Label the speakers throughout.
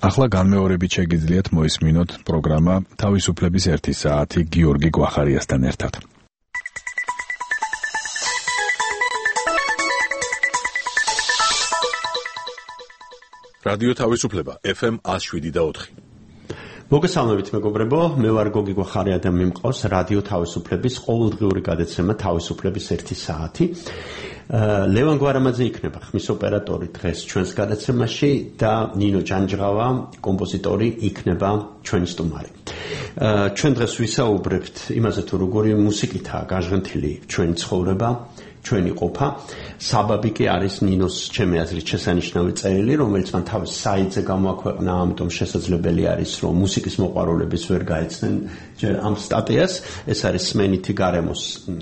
Speaker 1: ახლა განმეორებით შეგიძლიათ მოისმინოთ პროგრამა თავისუფლების 1 საათი გიორგი გვახარიასთან ერთად. რადიო თავისუფლება FM 107.4.
Speaker 2: მოგესალმებით მეგობრებო, მე ვარ გოგი გვახარია და მე მყავს რადიო თავისუფლების ყოველდღიური გადაცემა თავისუფლების 1 საათი. ლევან გვარამაძე იქნება ხმის ოპერატორი დღეს ჩვენს გადაცემაში და ნინო ჯანჯღავა, კომპოზიტორი იქნება ჩვენი სტუმარი. ჩვენ დღეს ვისაუბრებთ იმაზე თუ როგორი მუსიკითაა გაჟღენთილი ჩვენი ცხოვრება, ჩვენი ყოფა. საბაბი კი არის ნინოს ჩემი აზრით შესანიშნავი წერილი, რომელიც მან თავის საიტზე გამოაქვეყნა, ამიტომ შესაძლებელი არის რომ მუსიკის მოყვარულების ვერ გაეცნენ ჯერ ამ სტატიას. ეს არის სმენითი გარემოს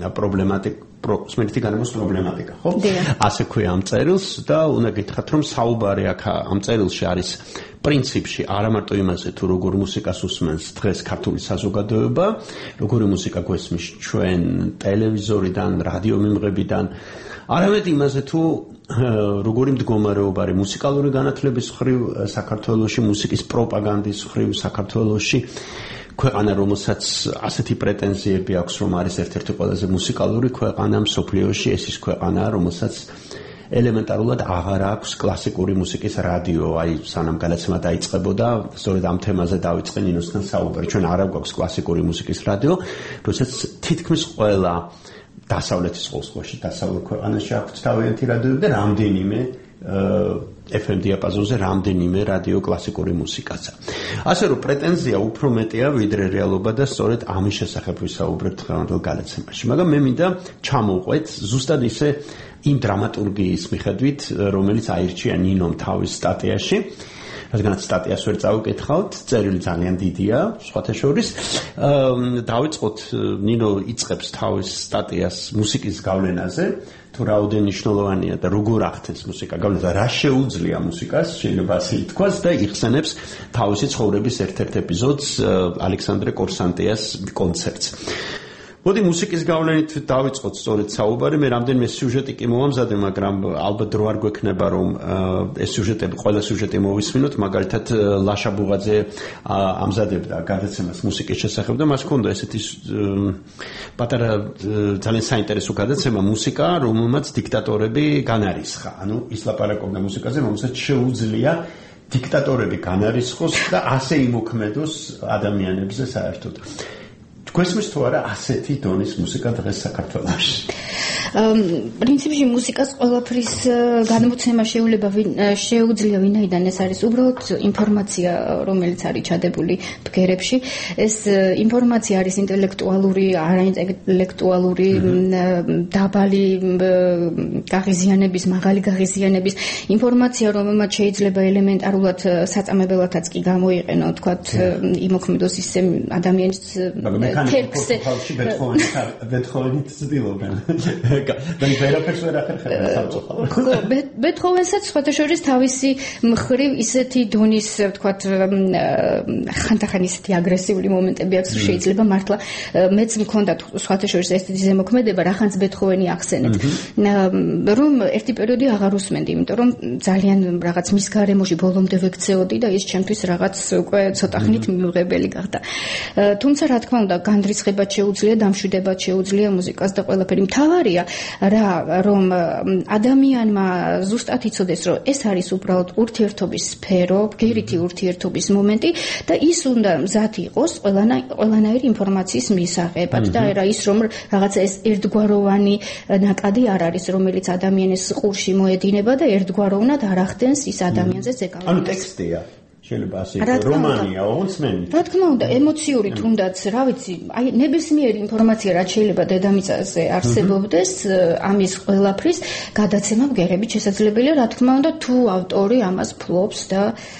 Speaker 2: პრობლემატიკა, ხო? ასე ქვია ამ წერილს და უნდა გითხრათ რომ საუბარი აქ ამ წერილში არის პრინციპში არა მარტო იმაზე თუ როგორ მუსიკას უსმენს დღეს ქართული საზოგადოება, როგორი მუსიკა გვესმის ჩვენ ტელევიზორიდან, რადიო მიმღებიდან, არამედ იმაზე თუ როგორი მდგომარეობა არის მუსიკალური განათლების მხრივ საქართველოში, მუსიკის პროპაგანდის მხრივ საქართველოში. ქვეყანა, რომელსაც ასეთი პრეტენზიები აქვს, რომ არის ერთ-ერთი ყველაზე მუსიკალური ქვეყანა მსოფლიოში, ეს ის ქვეყანაა, რომელსაც ელემენტარულად აღარ აქვს კლასიკური მუსიკის რადიო. აი, სანამ გადაცემა დაიწყებოდა, სწორედ ამ თემაზე დავიწყე ნინოსთან საუბარი. ჩვენ არ გვაქვს კლასიკური მუსიკის რადიო, როდესაც თითქმის ყველა დასავლეთის ზღვაში, დასავლურ ქვეყანაში აქვს თავიანთი რადიოები და რამდენიმე FM დიაპაზონზე რამდენიმე რადიო კლასიკური მუსიკაცა. ასე რომ პრეტენზია უფრო მეტია ვიდრე რეალობა და სწორედ ამის შესახებ ვისაუბრებთ დღევანდელ გადაცემაში. მაგრამ მე მინდა ჩამოვყვეთ ზუსტად ისე იმ დრამატურგიის მიხედვით, რომელიც აირჩია ნინომ თავის სტატიაში. რადგანაც სტატიას ვერ წავიკითხავთ, წერილი ძალიან დიდია, სხვათა შორის. დავიწყოთ, ნინო იწყებს თავის სტატიას მუსიკის გავლენაზე, თუ რაოდენ მნიშვნელოვანია და როგორ ახდენს მუსიკა გავლენას და რა შეუძლია მუსიკას, შეიძლება ასე ითქვას და იხსენებს თავისი ცხოვრების ერთ-ერთ ეპიზოდს, ალექსანდრე კორსანტიას კონცერტს. მოდი მუსიკის გავლენით დავიწყოთ სწორედ საუბარი, მე რამდენიმე სიუჟეტი კი მოვამზადე, მაგრამ ალბათ დრო არ გვექნება რომ ეს სიუჟეტები, ყველა სიუჟეტი მოვისმინოთ, მაგალითად ლაშა ბუღაძე ამზადებდა გადაცემას მუსიკის შესახებ და მას ჰქონდა ესეთი პატარა ძალიან საინტერესო გადაცემა მუსიკა, რომელმაც დიქტატორები განარისხა. ანუ ის ლაპარაკობდა მუსიკაზე, რომელსაც შეუძლია დიქტატორები განარისხოს და ასე იმოქმედოს ადამიანებზე საერთოდ. გვესმის თუ არა ასეთი დონის მუსიკა დღეს საქართველოში?
Speaker 3: პრინციპში მუსიკას ყველაფრის გადმოცემა შეუძლია ვინაიდან ეს არის უბრალოდ ინფორმაცია, რომელიც არის ჩადებული ბგერებში. ეს ინფორმაცია არის ინტელექტუალური, არაინტელექტუალური, დაბალი გაღიზიანების, მაღალი გაღიზიანების ინფორმაცია, რომელმაც შეიძლება ელემენტარულად საწამებელადაც კი გამოიყენო, თქვათ, იმოქმედოს ისე ადამიანის თერქსზე.
Speaker 2: ბეთჰოვენით ცდილობენ. და ვერაფერს ვერ ახერხებენ სამწუხაროდ.
Speaker 3: ხო, ბეთჰოვენსაც სხვათა შორის თავისი მხრივ ისეთი დონის, ვთქვათ, ხანდახან ისეთი აგრესიული მომენტები აქვს, რომ შეიძლება მართლა მეც მქონდა სხვათა შორის ესეთი ზემოქმედება, რახანც ბეთჰოვენი ახსენეთ. რომ ერთი პერიოდი აღარ უსმენდი, იმიტომ რომ ძალიან რაღაც მის გარემოში ბოლომდე ვექცეოდი და ის ჩემთვის რაღაც უკვე ცოტა ხნით მიუღებელი გახდა. თუმცა რა თქმა უნდა, განდრიცხებაც შეუძლია, დამშვიდებაც შეუძლია მუსიკას და ყველაფერი. მთავარია რომ ადამიანმა ზუსტად იცოდეს, რომ ეს არის უბრალოდ ურთიერთობის სფერო, ბგერითი ურთიერთობის მომენტი და ის უნდა მზად იყოს ყველანაირი ინფორმაციის მისაღებად და რა ის რომ რაღაცა ეს ერთგვაროვანი ნაკადი არ არის, რომელიც ადამიანის ყურში მოედინება და ერთგვაროვნად არ ახდენს ის ადამიანზე ზეგავლენას.
Speaker 2: ანუ ტექსტია. შეიძლება ასე იყოს, რომანია, ოცმენი.
Speaker 3: რა თქმა უნდა, ემოციური თუნდაც, რა ვიცი, აი ნებისმიერი ინფორმაცია, რაც შეიძლება დედამიწაზე არსებობდეს, ამის ყველაფრის გადაცემა ბგერებით შესაძლებელია, რა თქმა უნდა, თუ ავტორი ამას ფლობს და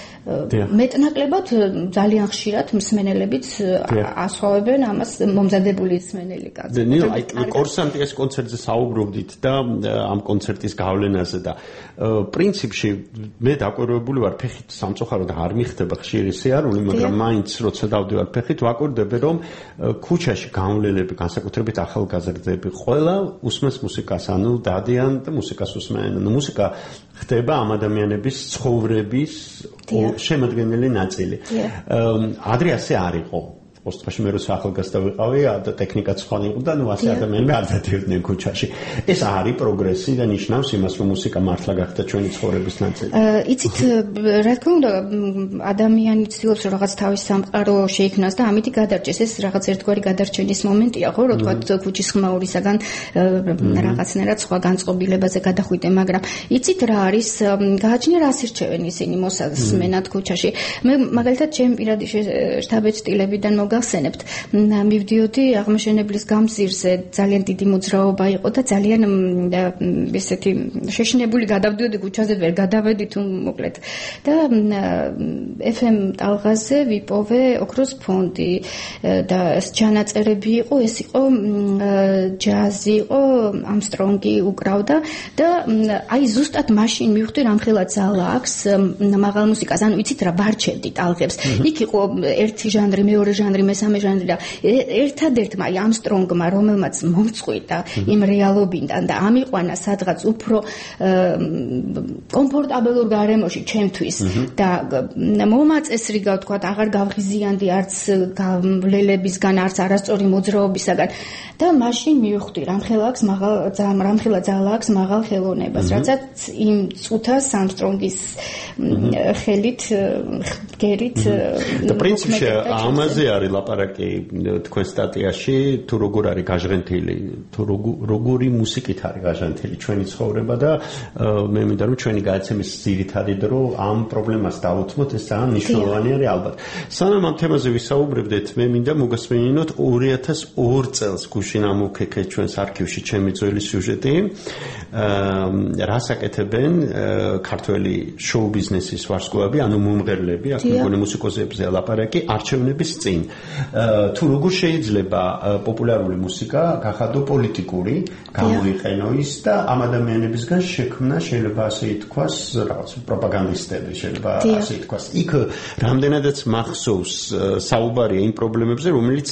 Speaker 3: მეტნაკლებად ძალიან ხშირად მსმენელებიც ასხოვებენ ამას მომზადებული მსმენელი კაცი.
Speaker 2: ნინო, აი კორსანტიას კონცერტზე საუბრობდით და ამ კონცერტის გავლენაზე და პრინციპში მე დაკვირვებული ვარ ფეხით სამწუხაროდ არ მიხდება ხშირი სიარული, მაგრამ მაინც როცა დავდივარ ფეხით ვაკვირდები რომ ქუჩაში გამვლელები, განსაკუთრებით ახალგაზრდები ყველა უსმენს მუსიკას, ანუ დადიან და მუსიკას უსმენენ. ანუ მუსიკა ხდება ამ ადამიანების ცხოვრების შემადგენელი ნაწილი. ადრე ასე არ იყო. Ostpashi მე როცა ახალგაზრდა ვიყავი და ტექნიკაც სხვა იყო და ნუ ასე ადამიანები არ დადიოდნენ ქუჩაში. ეს არის პროგრესი და ნიშნავს იმას, რომ მუსიკა მართლა გახდა ჩვენი ცხოვრების ნაწილი.
Speaker 3: იცით, რა თქმა უნდა, ადამიანი ცდილობს რომ რაღაც თავის სამყარო შეიქმნას და ამით გადარჩეს. ეს რაღაც ერთგვარი გადარჩენის მომენტია, ხო, რომ თქვა ქუჩის ხმაურისაგან რაღაცნაირად სხვა განწყობილებაზე გადახვიდე, მაგრამ იცით რა არის, გააჩნია რა სირჩევენ ისინი მოსასმენად ქუჩაში. მე მაგალითად ჩემი პირადი შტაბ-ეჭდილებიდან გავხსენებთ. მივდიოდი აღმაშენებლის გამზირზე, ძალიან დიდი მოძრაობა იყო და ძალიან ესეთი შეშინებული გადავდიოდი ქუჩაზე, ვერ გადავედი თუ მოკლედ. და FM ტალღაზე ვიპოვე ოქროს ფონდი და ჩანაწერები იყო, ეს იყო ჯაზი იყო, ამსტრონგი უკრავდა და აი ზუსტად მაშინ მივხვდი რამხელა ძალა აქვს მაღალ მუსიკას. ანუ იცით რა, ვარჩევდი ტალღებს. იქ იყო ერთი ჟანრი, მეორე ჟანრი, მესამე ჟანრი და ერთადერთმა აი ამსტრონგმა, რომელმაც მომწყვიტა იმ რეალობიდან და ამიყვანა სადღაც უფრო კომფორტაბელურ გარემოში ჩემთვის და მომაწესრიგა ვთქვათ, აღარ გავღიზიანდი არც გავლელებისგან, არც არასწორი მოძრაობისაგან და მაშინ მივხვდი რამხელა ძალა აქვს მაღალ ხელოვნებას, რაცაც იმ წუთას ამსტრონგის ხელით გერით
Speaker 2: და პრინციპში ამაზე არის ლაპარაკი თქვენ სტატიაში, თუ როგორ არის გაჟღენთილი, თუ როგორი მუსიკით არის გაჟღენთილი ჩვენი ცხოვრება და მე მინდა რომ ჩვენი გადაცემის ძირითადი დრო ამ პრობლემას დავუთმოთ, ეს ძალიან მნიშვნელოვანი არის ალბათ. სანამ ამ თემაზე ვისაუბრებდეთ, მე მინდა მოგესმინოთ 2002 წელს გუშინ ამოქექე ჩვენს არქივში ჩემი ძველი სიუჟეტი, რას აკეთებენ ქართველი შოუ ბიზნესის ვარსკვლავები, ანუ მომღერლები, აქ მეგონი მუსიკოსებზე ლაპარაკი არჩევნების წინ. თუ როგორ შეიძლება პოპულარული მუსიკა გახადო პოლიტიკური, გამოიყენო ის და ამ ადამიანებისგან შექმნა შეიძლება ასე ითქვას, რაღაც პროპაგანდისტები, შეიძლება ასე ითქვას. იქ რამდენადაც მახსოვს საუბარია იმ პრობლემებზე,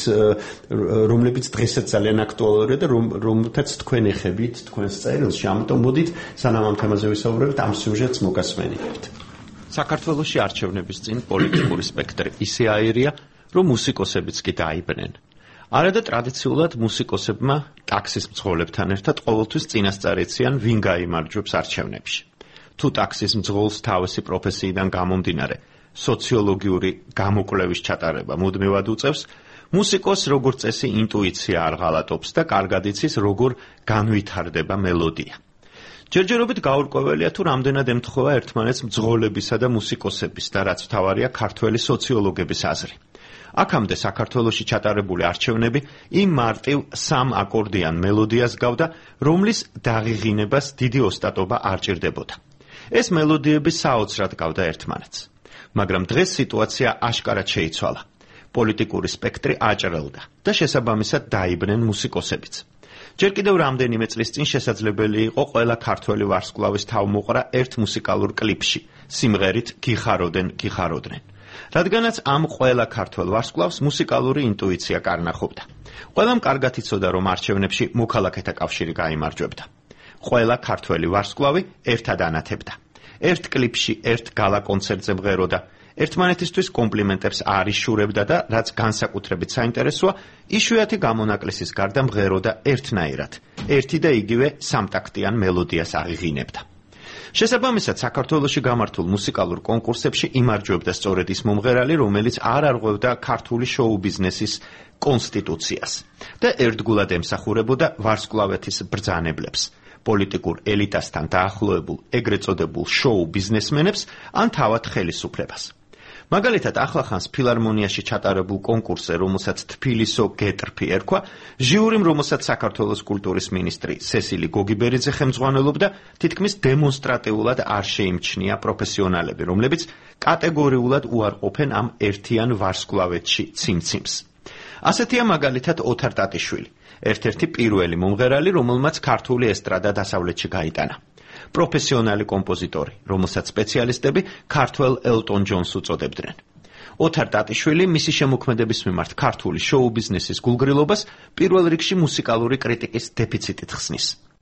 Speaker 2: რომლებიც დღესაც ძალიან აქტუალურია და რომელთაც თქვენ ეხებით თქვენს წერილში. ამიტომ მოდით სანამ ამ თემაზე ვისაუბრებთ, ამ სიუჟეტს მოგასმენებთ.
Speaker 4: საქართველოში არჩევნების წინ პოლიტიკური სპექტრი ისე აირია, რომ მუსიკოსებიც კი დაიბნენ. არადა ტრადიციულად მუსიკოსებმა ტაქსის მძღოლებთან ერთად ყოველთვის წინასწარ ეციან ვინ გაიმარჯვებს არჩევნებში. თუ ტაქსის მძღოლს თავისი პროფესიიდან გამომდინარე სოციოლოგიური გამოკვლევის ჩატარება მუდმივად უწევს, მუსიკოს როგორც წესი ინტუიცია არ ღალატობს და კარგად იცის როგორ განვითარდება მელოდია. ჯერჯერობით გაურკვეველია თუ რამდენად ემთხვევა ერთმანეთს მძღოლებისა და მუსიკოსების და რაც მთავარია ქართველი სოციოლოგების აზრი. აქამდე საქართველოში ჩატარებული არჩევნები იმ მარტივ სამ აკორდიან მელოდიას გავდა, რომლის დაღიღინებას დიდი ოსტატობა არ ჭირდებოდა. ეს მელოდიები საოცრად გავდა ერთმანეთს. მაგრამ დღეს სიტუაცია აშკარად შეიცვალა. პოლიტიკური სპექტრი აჭრელდა და შესაბამისად დაიბნენ მუსიკოსებიც. ჯერ კიდევ რამდენიმე წლის წინ შესაძლებელი იყო ყველა ქართველი ვარსკვლავის თავმოყრა ერთ მუსიკალურ კლიპში, სიმღერით გიხაროდნენ. რადგანაც ამ ყველა ქართველ ვარსკვლავს მუსიკალური ინტუიცია კარნახობდა. ყველამ კარგად იცოდა, რომ არჩევნებში მოქალაქეთა კავშირი გაიმარჯვებდა. ყველა ქართველი ვარსკვლავი ერთად ანათებდა. ერთ კლიპში ერთ გალა კონცერტზე მღეროდა. ერთმანეთისთვის კომპლიმენტებს არ იშურებდა და რაც განსაკუთრებით საინტერესოა, იშვიათი გამონაკლისის გარდა მღეროდა ერთნაირად. ერთი და იგივე სამტაქტიან მელოდიას აღიღინებდა. შესაბამისად, საქართველოში გამართულ მუსიკალურ კონკურსებში იმარჯვებდა სწორედ ის მომღერალი, რომელიც არ არღვევდა ქართული შოუ ბიზნესის კონსტიტუციას და ერთგულად ემსახურებოდა ვარსკვლავეთის ბრძანებლებს, პოლიტიკურ ელიტასთან დაახლოებულ ეგრეთ წოდებულ შოუ ბიზნესმენებს ან თავად ხელისუფლებას. მაგალითად, ახლახანს ფილარმონიაში ჩატარებულ კონკურსზე, რომელსაც თბილისო გეტრფი ერქვა, ჟიურიმ, რომელსაც საქართველოს კულტურის მინისტრი სესილი გოგიბერიძე ხელმძღვანელობდა, თითქმის დემონსტრატიულად არ შეიმჩნია პროფესიონალები, რომლებიც კატეგორიულად უარყოფენ ამ ერთიან ვარსკვლავეთში ციმციმს. ასეთია მაგალითად ოთარ ტატიშვილი, ერთ-ერთი პირველი მომღერალი, რომელმაც ქართული ესტრადა დასავლეთში გაიტანა. პროფესიონალი კომპოზიტორი, რომელსაც სპეციალისტები ქართველ ელტონ ჯონს უწოდებდნენ. ოთარ ტატიშვილი მისი შემოქმედების მიმართ ქართული შოუ ბიზნესის გულგრილობას პირველ რიგში მუსიკალური კრიტიკის დეფიციტით ხსნის.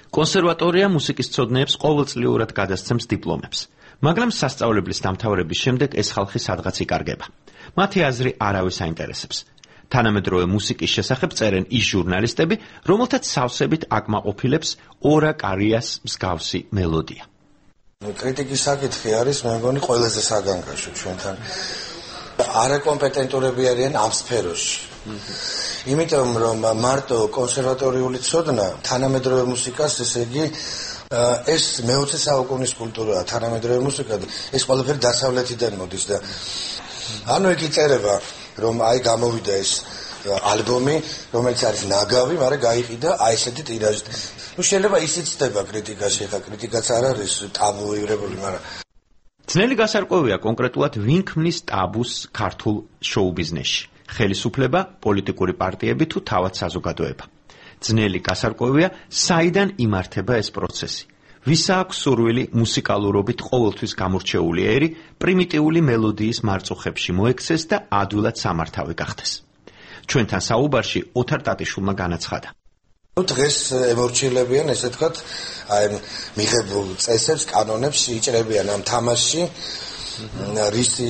Speaker 4: კონსერვატორია მუსიკისმცოდნეებს ყოველწლიურად გადასცემს დიპლომებს, მაგრამ სასწავლებლის დამთავრების შემდეგ ეს ხალხი სადღაც იკარგება. მათი აზრი არავის აინტერესებს. თანამედროვე მუსიკის შესახებ წერენ ის ჟურნალისტები, რომელთაც სავსებით აკმაყოფილებს ორა კარიას მსგავსი მელოდია.
Speaker 5: კრიტიკის საკითხი არის, მე მგონი, ყველაზე საგანგაშო ჩვენთან. არაკომპეტენტურები არიან ამ სფეროში. იმიტომ რომ მარტო კონსერვატორიული ცოდნა თანამედროვე მუსიკას, ესე იგი, ეს მე-20 საუკუნის კულტურაა, თანამედროვე მუსიკა, ეს ყველაფერი დასავლეთიდან მოდის და ანუ იქ იწერება, რომ აი გამოვიდა ეს ალბომი, რომელიც არის ნაგავი, მაგრამ გაიყიდა აი ესეთი ტირაჟით. ნუ შეიძლება ისიც ხდება კრიტიკაში, ხა კრიტიკაც არ არის ტაბუირებული, მაგრამ
Speaker 4: ძნელი გასარკვევია კონკრეტულად ვინ ქმნის ტაბუს ქართულ შოუ-ბიზნესში. ხელისუფლება, პოლიტიკური პარტიები თუ თავად საზოგადოება. ძნელი გასარკვევია, საიდან იმართება ეს პროცესი. ვისა აქვს სურვილი მუსიკალურობით ყოველთვის გამორჩეული ერი პრიმიტიული მელოდიის მარწუხებში მოექცეს და ადვილად სამართავი გახდეს. ჩვენთან საუბარში ოთარ ტატიშვილმა განაცხადა.
Speaker 5: დღეს ემორჩილებიან, ესე ვთქვათ, აი მიღებულ წესებს, კანონებს იჭრებიან ამ თამაშში. რისი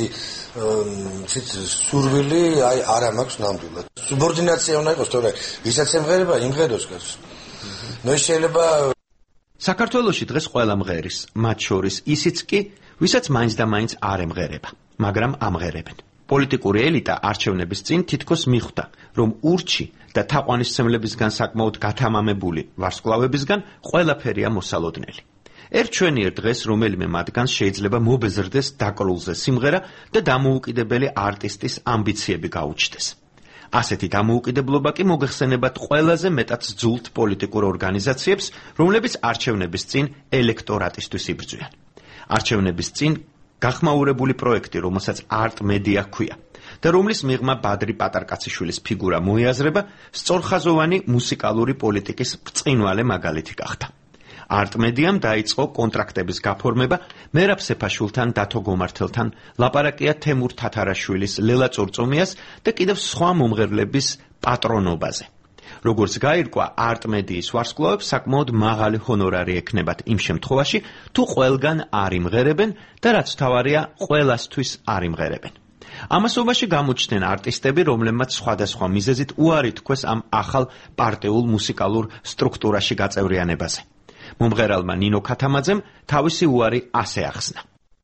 Speaker 5: სურვილი აი არა მაქვს ნამდვილად. სუბორდინაცია უნდა იყოს, თორე ვისაც ემღერება, იმღეროს გარს. ნუ შეიძლება
Speaker 4: საქართველოში დღეს ყველა მღერის, მათ შორის ისიც კი, ვისაც მაინც და მაინც არ ემღერება, მაგრამ ამღერებენ. პოლიტიკური ელიტა არჩევნების წინ თითქოს მიხვდა, რომ ურჩი და თაყვანისმცემლებისგან საკმაოდ გათამამებული ვარსკვლავებისგან ყველაფერია მოსალოდნელი. ერთჩვენიერ დღეს რომელიმე მათგანს შეიძლება მობეზრდეს დაკრულზე სიმღერა და დამოუკიდებელი არტისტის ამბიციები გაუჩნდეს. ასეთი დამოუკიდებლობა კი მოგეხსენებათ ყველაზე მეტად ძულთ პოლიტიკურ ორგანიზაციებს, რომლებიც არჩევნების წინ ელექტორატისთვის იბრძვიან. არჩევნების წინ გახმაურებული პროექტი, რომელსაც არტ მედია ჰქვია და რომლის მიღმა ბადრი პატარკაციშვილის ფიგურა მოიაზრება, სწორხაზოვანი მუსიკალური პოლიტიკის ბრწყინვალე მაგალითი გახდა. არტ მედიამ დაიწყო კონტრაქტების გაფორმება მერაბ სეფაშვილთან, დათო გომართელთან, ლაპარაკია თემურ თათარაშვილის, ლელა წურწუმიას და კიდევ სხვა მომღერლების პატრონობაზე. როგორც გაირკვა, არტ მედიის ვარსკვლავებს საკმაოდ მაღალი ჰონორარი ექნებათ იმ შემთხვევაში, თუ ყველგან არ იმღერებენ და რაც თავარია, ყველასთვის არ იმღერებენ. ამასობაში გამოჩნდნენ არტისტები, რომლებმაც სხვადასხვა მიზეზით უარი თქვეს ამ ახალ პარტიულ მუსიკალურ სტრუქტურაში გაწევრიანებაზე. მომღერალმა ნინო ქათამაძემ თავისი უარი ასე ახსნა.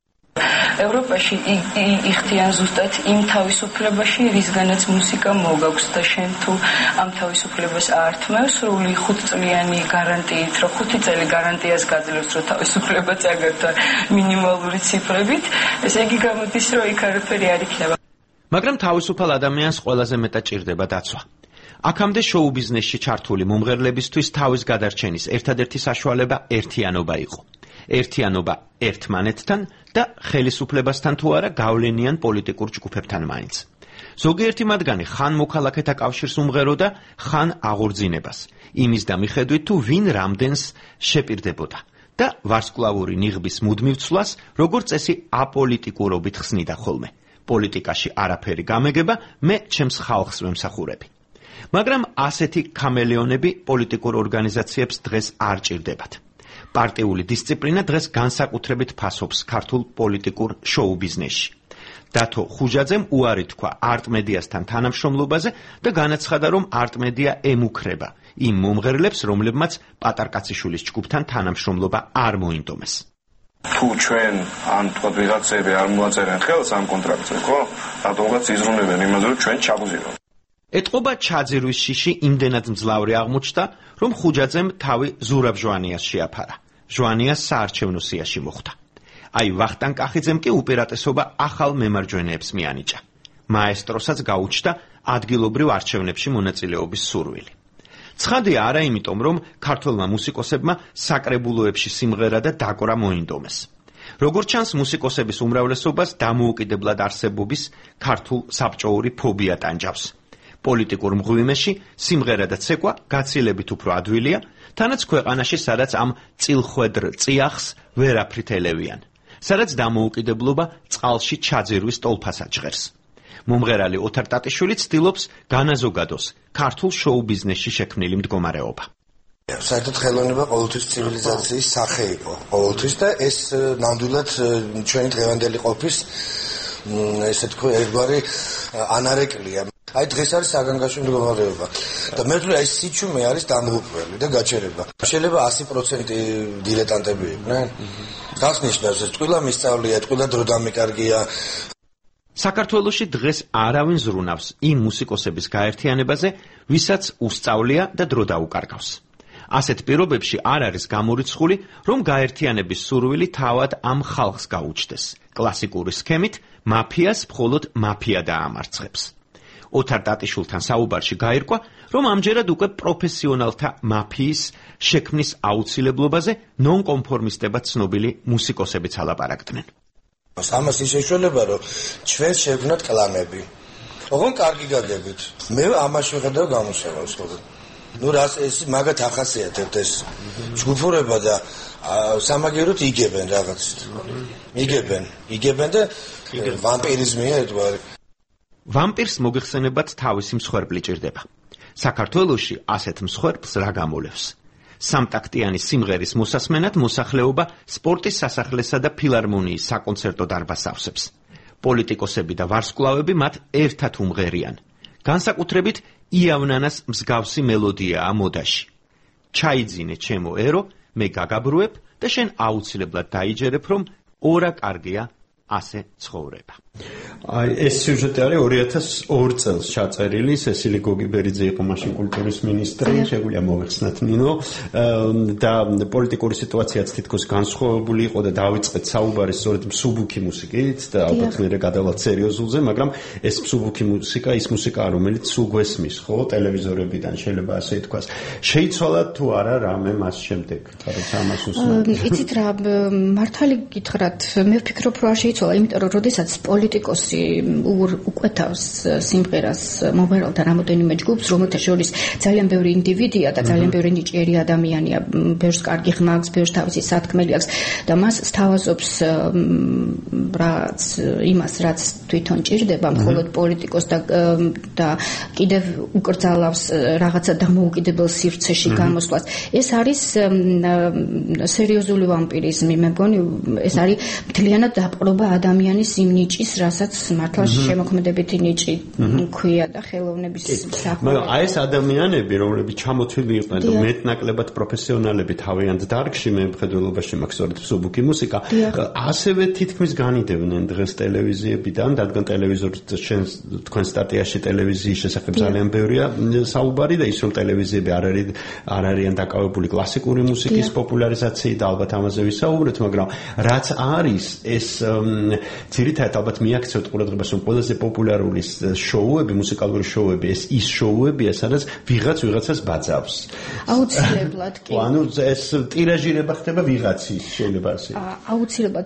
Speaker 6: ევროპაში იხდიან ზუსტად იმ თავისუფლებაში, რისგანაც მუსიკა მოგაქვს და შენ თუ ამ თავისუფლებას ართმევს, სრული 5-წლიანი გარანტიით, რომ 5 წელი გარანტიას გაძლევს, რომ თავისუფლება წაგერთა მინიმალური ციფრებით, ესე იგი გამოდის, რომ იქ არაფერი არ იქნება.
Speaker 4: მაგრამ თავისუფალ ადამიანს ყველაზე მეტად ჭირდება დაცვა. აქამდე შოუ-ბიზნესში ჩართული მომღერლებისთვის თავის გადარჩენის ერთადერთი საშუალება ერთიანობა იყო. ერთიანობა ერთმანეთთან და ხელისუფლებასთან თუ არა გავლენიან პოლიტიკურ ჯგუფებთან მაინც. ზოგიერთი მათგანი ხან მოქალაქეთა კავშირს უმღეროდა, ხან აღორძინებას, იმის და მიხედვით თუ ვინ რამდენს შეპირდებოდა და ვარსკვლავური ნიღბის მუდმივ ცვლას, როგორც წესი აპოლიტიკურობით ხსნიდა ხოლმე. პოლიტიკაში არაფერი გამეგება, მე ჩემს ხალხს ვემსახურები. მაგრამ ასეთი ქამელეონები პოლიტიკურ ორგანიზაციებს დღეს არ ჭირდებათ. პარტიული დისციპლინა დღეს განსაკუთრებით ფასობს ქართულ პოლიტიკურ შოუ-ბიზნესში. დათო ხუჟაძემ უარი თქვა არტ მედიასთან თანამშრომლობაზე და განაცხადა, რომ არტ მედია ემუქრება იმ მომღერლებს, რომლებმაც პატარკაციშვილის ჯგუფთან თანამშრომლობა არ მოინდომეს.
Speaker 7: თუ ჩვენ ან თქვა ვიღაცები არ მოაწერენ ხელს ამ კონტრაქტზე, ხო? რატომღაც იზრუნებენ იმაზე, რომ ჩვენ ჩაგვზიაროთ.
Speaker 4: ეტყობა ჩაძირვის შიში იმდენად მძლავრი აღმოჩნდა, რომ ხუჯაძემ თავი ზურაბ ჟვანიას შეაფარა. ჟვანიას საარჩევნო სიაში მოხვდა. აი ვახტანგ კახიძემ კი უპირატესობა ახალ მემარჯვენეებს მიანიჭა. მაესტროსაც გაუჩნდა ადგილობრივ არჩევნებში მონაწილეობის სურვილი. ცხადია არა იმიტომ, რომ ქართველმა მუსიკოსებმა საკრებულოებში სიმღერა და დაკვრა მოინდომეს. როგორც ჩანს, მუსიკოსების უმრავლესობას დამოუკიდებლად არსებობის ქართულ საბჭოური ფობია ტანჯავს. პოლიტიკურ მღვიმეში სიმღერა და ცეკვა გაცილებით უფრო ადვილია, თანაც ქვეყანაში, სადაც ამ წილხვედრ წიახს ვერაფრით ელევიან, სადაც დამოუკიდებლობა წყალში ჩაძირვის ტოლფასად ჟღერს. მომღერალი ოთარ ტატიშვილი ცდილობს განაზოგადოს ქართულ შოუ-ბიზნესში შექმნილი მდგომარეობა.
Speaker 5: საერთოდ ხელოვნება ყოველთვის ცივილიზაციის სახე იყო. ყოველთვის და ეს ნამდვილად ჩვენი დღევანდელი ყოფის ესე თქვა ერთგვარი ანარეკლია. აი დღეს არის საგანგაშო მდგომარეობა და მე ვთვლი აი სიჩუმე არის დამღუპველი და გაჩერება. შეიძლება 100% დილეტანტები იყვნენ. გასნიშნავს ეს ტყუილა მისწავლია, ტყუილა დრო დამიკარგია.
Speaker 4: საქართველოში დღეს არავინ ზრუნავს იმ მუსიკოსების გაერთიანებაზე, ვისაც უსწავლია და დრო დაუკარგავს. ასეთ პირობებში არ არის გამორიცხული, რომ გაერთიანების სურვილი თავად ამ ხალხს გაუჩნდეს. კლასიკური სქემით მაფიას მხოლოდ მაფია დაამარცხებს. ოთარ ტატიშვილთან საუბარში გაირკვა, რომ ამჯერად უკვე პროფესიონალთა მაფიის შექმნის აუცილებლობაზე ნონკონფორმისტებად ცნობილი მუსიკოსებიც ალაპარაკდნენ.
Speaker 5: ამას ის ეშველება, რომ ჩვენ შევქმნათ კლანები. ოღონდ კარგი გაგებით. მე ამაში ვხედავ გამოსავალს ხოლმე. რას ეს მაგათ ახასიათებთ ეს ჯგუფურება და სამაგეროთ იგებენ რაღაც. იგებენ და ვამპირიზმია ერთგვარი.
Speaker 4: ვამპირს მოგეხსენებათ თავისი მსხვერპლი ჭირდება. საქართველოში ასეთ მსხვერპლს რა გამოლევს? სამტაქტიანი სიმღერის მოსასმენად მოსახლეობა სპორტის სასახლესა და ფილარმონიის საკონცერტო დარბაზს ავსებს. პოლიტიკოსები და ვარსკვლავები მათ ერთად უმღერიან. განსაკუთრებით იავნანას მსგავსი მელოდიაა მოდაში. ჩაიძინე ჩემო ერო, მე გაგაბრუებ და შენ აუცილებლად დაიჯერებ, რომ ორა კარგია ასე ცხოვრება.
Speaker 2: აი ეს სიუჟეტი არის 2002 წელს ჩაწერილი, სესილი გოგიბერიძე იყო მაშინ კულტურის მინისტრი, შეგვიძლია მოვეხსნათ ნინო და პოლიტიკური სიტუაციაც თითქოს განსხვავებული იყო და დავიწყეთ საუბარი სწორედ მსუბუქი მუსიკით და ალბათ მე გადავალთ სერიოზულზე, მაგრამ ეს მსუბუქი მუსიკა, ის მუსიკა რომელიც სულ გვესმის, ხო, ტელევიზორებიდან შეიძლება ასე ითქვას. შეიცვალა თუ არა რამე მას შემდეგ, როცა ამას უსმენთ?
Speaker 3: იცით რა, მართალი გითხრათ, მე ვფიქრობ, რომ არ შეიცვალა, იმიტომ რომ როდესაც პოლიტიკოსი უკვეთავს სიმღერას მომღერალთა რამოდენიმე ჯგუფს, რომელთა შორის ძალიან ბევრი ინდივიდია და ძალიან ბევრი ნიჭიერი ადამიანია, ბევრს კარგი ხმა აქვს, ბევრს თავისი სათქმელი აქვს და მას სთავაზობს რაც თვითონ ჭირდება, მხოლოდ პოლიტიკოს და კიდევ უკრძალავს რაღაცა დამოუკიდებელ სივრცეში გამოსვლას. ეს არის სერიოზული ვამპირიზმი, მე მგონი, ეს არის მთლიანად დაპყრობა ადამიანის იმ ნიჭის, რასაც მართლა შემოქმედებითი ნიჭი ქვია და ხელოვნების სახე.
Speaker 2: მაგრამ აი ეს ადამიანები, რომლებიც ჩამოთვლილი იყვნენ და მეტნაკლებად პროფესიონალები თავიანთ დარგში, მე მხედველობაში მაქვს სწორედ მსუბუქი მუსიკა, ასევე თითქმის განიდევნენ დღეს ტელევიზიებიდან, რადგან ტელევიზორს თქვენ სტატიაში ტელევიზიის შესახებ ძალიან ბევრია საუბარი და ის რომ ტელევიზიები არ არიან დაკავებული კლასიკური მუსიკის პოპულარიზაციით და ალბათ ამაზე ვისაუბრეთ, მაგრამ რაც არის ეს ძირითადად ალბათ მიაქცევთ ყურადღებას, რომ ყველაზე პოპულარული შოუები, მუსიკალური შოუები, ის შოუებია, სადაც ვიღაცას ბაძავს.
Speaker 3: აუცილებლად კი.
Speaker 2: ანუ ეს ტირაჟირება ხდება ვიღაცის, შეიძლება ასე.
Speaker 3: აუცილებლად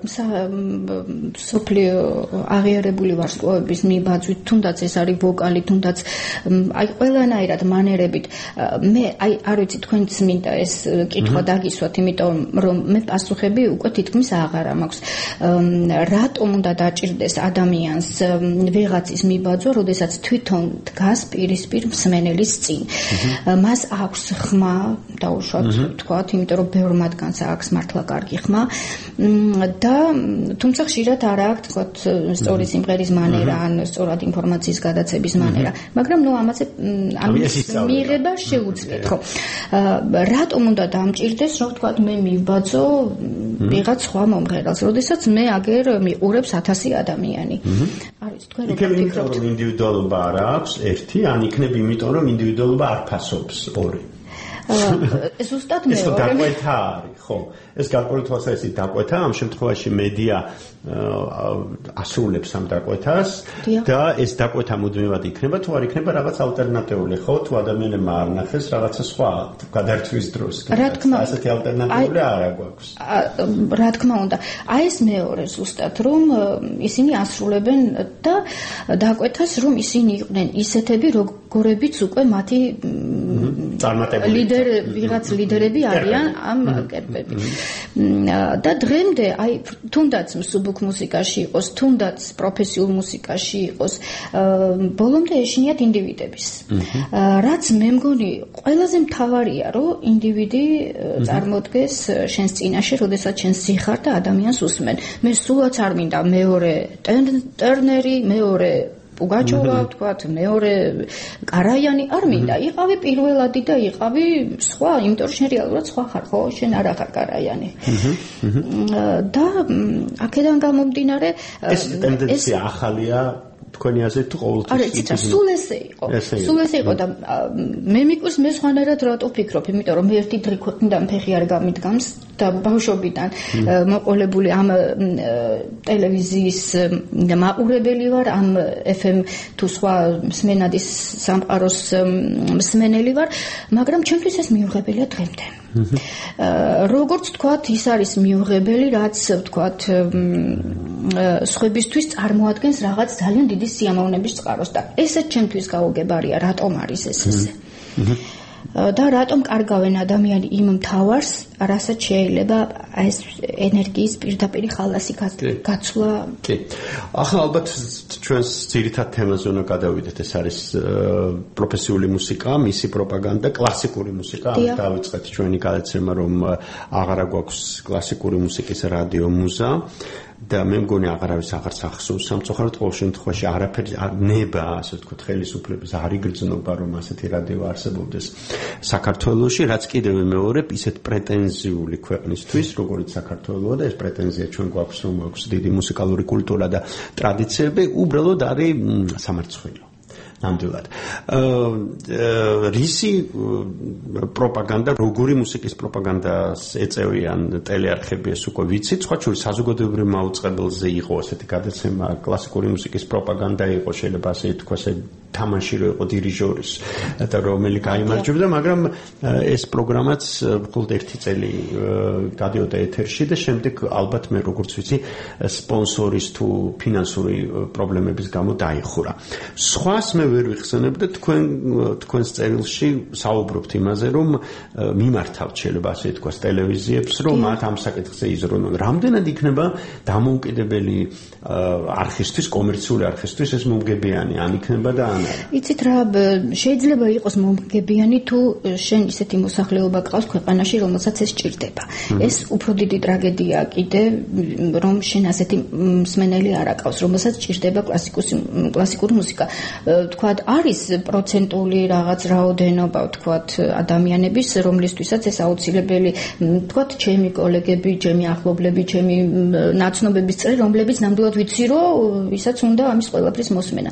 Speaker 3: სოფლიო აღიარებული ვარსკვლავების მიბაძვით, თუნდაც ეს არის ვოკალი, თუნდაც აი ყველანაირად მანერებით. მე აი არ ვიცი თქვენც მინდა ეს კითხვა დაგისვათ, იმიტომ რომ მე პასუხები უკვე თითქმის აღარა მაქვს. რატომ უნდა დაჭირდეს ადამიანს ვიღაცის მიბაძვა, როდესაც თვითონ დგას პირისპირ მსმენელის წინ. მას აქვს ხმა, დაუშვათ ვთქვათ, იმიტომ რომ ბევრ მათგანს აქვს მართლა კარგი ხმა და თუმცა ხშირად არ აქვს თქოთ სწორი სიმღერის მანერა ან სწორად ინფორმაციის გადაცემის მანერა, მაგრამ ამაზე ამის მიღება შეუძლიათ, ხო. რატომ უნდა დამჭირდეს, რომ ვთქვათ მე მივბაძო ვიღაც სხვა მომღერალს, როდესაც მე აგერ მიყურებს 1000 ადამიანი. არის თქვენ როგორ
Speaker 2: ფიქრობთ? იქნებ ინდივიდუალობა არ აქვს ერთი, ან იქნებ იმიტომ რომ ინდივიდუალობა არ ფასობს ორი.
Speaker 3: ზუსტად მეორე.
Speaker 2: ეს დაკვეთა არის, ხო. ეს გარკვეული თვალსაზრისით დაკვეთა, ამ შემთხვევაში მედია ასრულებს ამ დაკვეთას და ეს დაკვეთა მუდმივად იქნება, თუ არ იქნება რაღაც ალტერნატიული, ხო? თუ ადამიანებმა არ ნახეს რაღაცა სხვა გადართვის დროს. ასეთი ალტერნატიული არ აქვს.
Speaker 3: რა თქმა უნდა. აი ეს მეორე ზუსტად, რომ ისინი ასრულებენ და დაკვეთას, რომ ისინი იყვნენ ისეთები, მგორებიც უკვე მათი ვიღაც ლიდერები არიან ამ კერპები. და დღემდე აი თუნდაც მსუბუქ მუსიკაში იყოს, თუნდაც პროფესიულ მუსიკაში იყოს, ბოლომდე ეშინიათ ინდივიდების. რაც მე მგონი ყველაზე მთავარია, რომ ინდივიდი წარმოდგეს შენს წინაშე, როდესაც შენ სიხარ და ადამიანს უსმენ. მე სულაც არ მინდა მეორე ტერნერი, მეორე პუგაჩოვა, ვთქვათ, მეორე კარაიანი არ მინდა. იყავი პირველადი და იყავი სხვა, იმიტომ რომ შენ რეალურად სხვა ხარ, ხო? შენ არ ახარ კარაიანი. და აქედან გამომდინარე
Speaker 2: ეს ტენდენცია ახალია თქვენი აზრით თუ ყოველთვის
Speaker 3: არა, იცით, სულ ესე იყო და მე მიკვირს მე სხვანაირად რატო ვფიქრობ, იმიტომ რომ მე ერთი დღე ქვეყნიდან ფეხი არ გამიდგამს და ბავშვობიდან მოყოლებული ამ ტელევიზიის მაყურებელი ვარ, ამ FM თუ სხვა მსმენადის სამყაროს მსმენელი ვარ, მაგრამ ჩემთვის ეს მიუღებელია დღემდე. როგორც ვთქვათ, ის არის მიუღებელი, რაც ვთქვათ, სხვებისთვის წარმოადგენს რაღაც ძალიან დიდი სიამოვნების წყაროს და ესეც ჩემთვის გაუგებარია, რატომ არის ესე. და რატომ კარგავენ ადამიანი იმ მთავარს, რასაც შეიძლება ეს ენერგიის პირდაპირ ხალასი გაცვლა.
Speaker 2: კი. ახლა ალბათ ჩვენს ძირითად თემაზე უნდა გადავიდეთ, ეს არის პროფესიული მუსიკა, მისი პროპაგანდა, კლასიკური მუსიკა. დავიწყეთ ჩვენი გადაცემა, რომ აღარა გვაქვს კლასიკური მუსიკის რადიო მუზა. და მე მგონი აღარავის აღარც ახსოვს სამწუხაროდ ყოველ შემთხვევაში არაფერი ნება, ასე ვთქვათ, ხელისუფლების არ იგრძნობა, რომ ასეთი რადიო არსებობდეს საქართველოში, რაც კიდევ მეორებ ისეთ პრეტენზიული ქვეყნისთვის, როგორც საქართველოა და ეს პრეტენზია ჩვენ გვაქვს, რომ აქვს დიდი მუსიკალური კულტურა და ტრადიციები, უბრალოდ არის სამარცხვინო. ნამდვილად. რისი პროპაგანდა, როგორი მუსიკის პროპაგანდას ეწევიან ტელეარხები, ეს უკვე ვიცით, სხვა შორის საზოგადოებრივ მაუწყებელზე იყო ასეთი გადაცემა, კლასიკური მუსიკის პროპაგანდა იყო, შეიძლება ასე ითქვას, თამაში რო იყო დირიჟორის და რომელი გაიმარჯვებდა, მაგრამ ეს პროგრამაც მხოლოდ ერთი წელი გადიოდა ეთერში და შემდეგ ალბათ მე როგორც ვიცი, სპონსორის თუ ფინანსური პრობლემების გამო დაიხურა. სხვას მე ვერ ვიხსენებ და თქვენს წერილში საუბრობთ იმაზე, რომ მიმართავთ შეიძლება ასე ითქვას ტელევიზიებს, რომ მათ ამ საკითხზე იზრუნონ. რამდენად იქნება დამოუკიდებელი არხისთვის, კომერციული არხისთვის ეს მომგებიანი, ან იქნება და ან არა?
Speaker 3: იცით რა, შეიძლება იყოს მომგებიანი თუ შენ ისეთი მოსახლეობა გყავს ქვეყანაში, რომელსაც ეს ჭირდება. ეს უფრო დიდი ტრაგედია კიდე, რომ შენ ასეთი მსმენელი არ აკავს, რომელსაც ჭირდება კლასიკური მუსიკა. თქვათ, არის პროცენტული რაღაც რაოდენობა, თქვათ, ადამიანების, რომლისთვისაც ეს აუცილებელი, თქვათ, ჩემი კოლეგები, ჩემი ახლობლები, ჩემი ნაცნობების წრე, რომლებიც ნამდვილად ვიცი, რომ ისაც უნდა ამის ყველაფრის მოსმენა.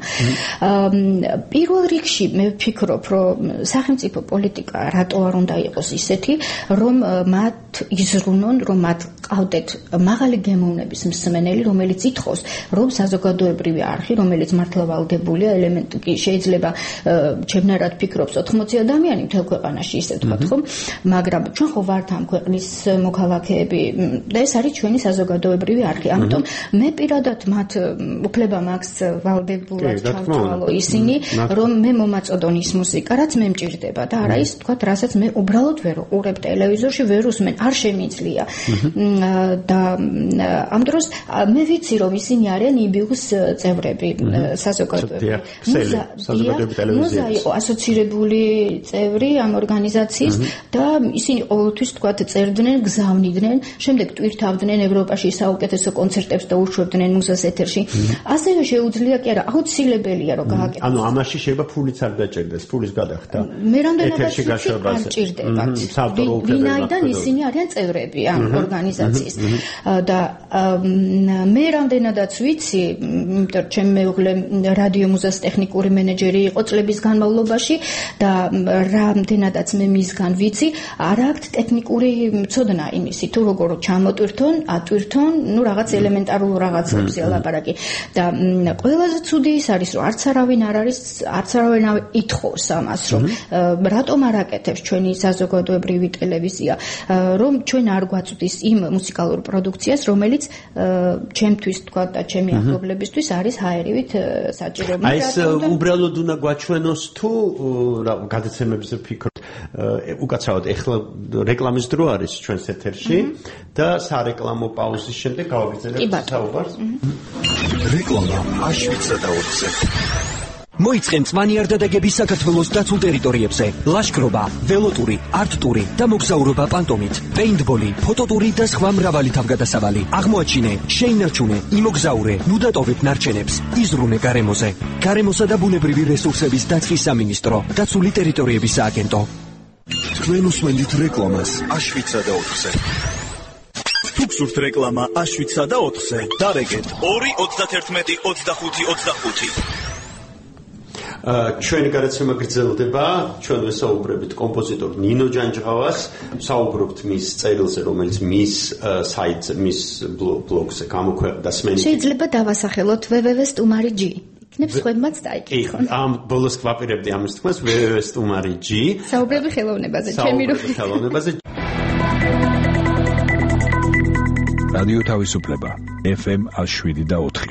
Speaker 3: პირველ რიგში მე ვფიქრობ, რომ სახელმწიფო პოლიტიკა რატო არ უნდა იყოს ისეთი, რომ მათ იზრუნონ, რომ მათ ყავდეთ მაღალი გემოვნების მსმენელი, რომელიც ითხოვს, რომ საზოგადოებრივი არხი, რომელიც მართლა ვალდებულია ელემენტი შეიძლება ჩემნაირად ფიქრობს 80 ადამიანი მთელ ქვეყანაში, ისე ვთქვათ, ხო? მაგრამ ჩვენ ხო ვართ ამ ქვეყნის მოქალაქეები და ეს არის ჩვენი საზოგადოებრივი არხი. ამიტომ მე პირადად მათ უფლება მაქვს ვალდებულად ჩავთვალო ისინი, რომ მე მომაწოდონ ის მუსიკა, რაც მე მჭირდება და არა ის, ვთქვათ, რასაც მე უბრალოდ ვერ უყურებ ტელევიზორში, ვერ უსმენ, არ შემიძლია. და ამ დროს მე ვიცი, რომ ისინი არიან იბიუს წევრები საზოგადოებრივი მუზა იყო ასოცირებული წევრი ამ ორგანიზაციის და ისინი ყოველთვის თქვათ წერდნენ, გზავნიდნენ, შემდეგ ტვირთავდნენ ევროპაში საუკეთესო კონცერტებს და უშვებდნენ მუზას ეთერში. ასევე შეუძლია კი არა, აუცილებელია რომ გააკეთოს.
Speaker 2: ანუ ამაში შეიძლება ფულიც არ დაჭერდეს, ფულის გადახდა.
Speaker 3: მე რამდენადაც არ ჭირდებათ. ვინაიდან ისინი არიან წევრები ამ ორგანიზაციის. და მე რამდენადაც ვიცი, იმიტომ რომ ჩემი მეუღლე რადიო მუზას ტექნიკური მენეჯერი იყო წლების განმავლობაში და რამდენადაც მე მისგან ვიცი, არ აქვს ტექნიკური ცოდნა იმისი, თუ როგორ ჩამოტვირთონ, ატვირთონ, ნუ რაღაც ელემენტარულ რაღაცებზე ლაპარაკი. და ყველაზე ცუდი ის არის, რომ არც არავინ ითხოვს ამას, რომ რატომ არ აკეთებს ჩვენი საზოგადოებრივი ტელევიზია, რომ ჩვენ არ გვაწვდის იმ მუსიკალურ პროდუქციას, რომელიც ჩემთვის თქვა და ჩემი ახლობლებისთვის არის ჰაერივით საჭირო.
Speaker 2: უბრალოდ უნდა გვაჩვენოს თუ გადაცემების ვფიქრობ უკაცრავად ეხლა რეკლამის დრო არის ჩვენს ეთერში და სარეკლამო პაუზის შემდეგ გავაგრძელებთ საუბარს.
Speaker 8: რეკლამა აშვიცა და 4-ზე. მოიწყენ წვანი არდადეგების საქართველოს დაცულ ტერიტორიებზე. ლაშქრობა, ველოტური, არტტური და მოგზაურობა პანტომით, პეინტბოლი, ფოტოტური და სხვა მრავალი თავგადასავალი. აღმოაჩინე, შეინარჩუნე, იმოგზაურე, ნუ დატოვებ ნარჩენებს, იზრუნე გარემოზე. გარემოსა და ბუნებრივი რესურსების დაცვის სამინისტრო, დაცული ტერიტორიების სააგენტო.
Speaker 9: თქვენ უსმენთ რეკლამას აშვიცა და 4-ზე. თუ გსურთ რეკლამა აშვიცა და 4-ზე, დარეგეთ 2-31-25-25.
Speaker 2: ჩვენი გადაცემა გრძელდება, ჩვენ ვესაუბრებით კომპოზიტორ ნინო ჯანჯღავას, ვსაუბრობთ მის წერილზე, რომელიც მის საიტზე, მის ბლოგზე გამოქვეყნდა სმენით.
Speaker 3: შეიძლება დავასახელოთ www.stumari.g. იქნებს ხმებმაც დაიკითხონ.
Speaker 2: ამ ბოლოს ვაპირებდი ამის თქმას www.stumari.g.
Speaker 3: საუბრები ხელოვნებაზე, ჩემი რო
Speaker 2: ხელოვნებაზე.
Speaker 1: რადიო თავისუფლება, FM 107.4.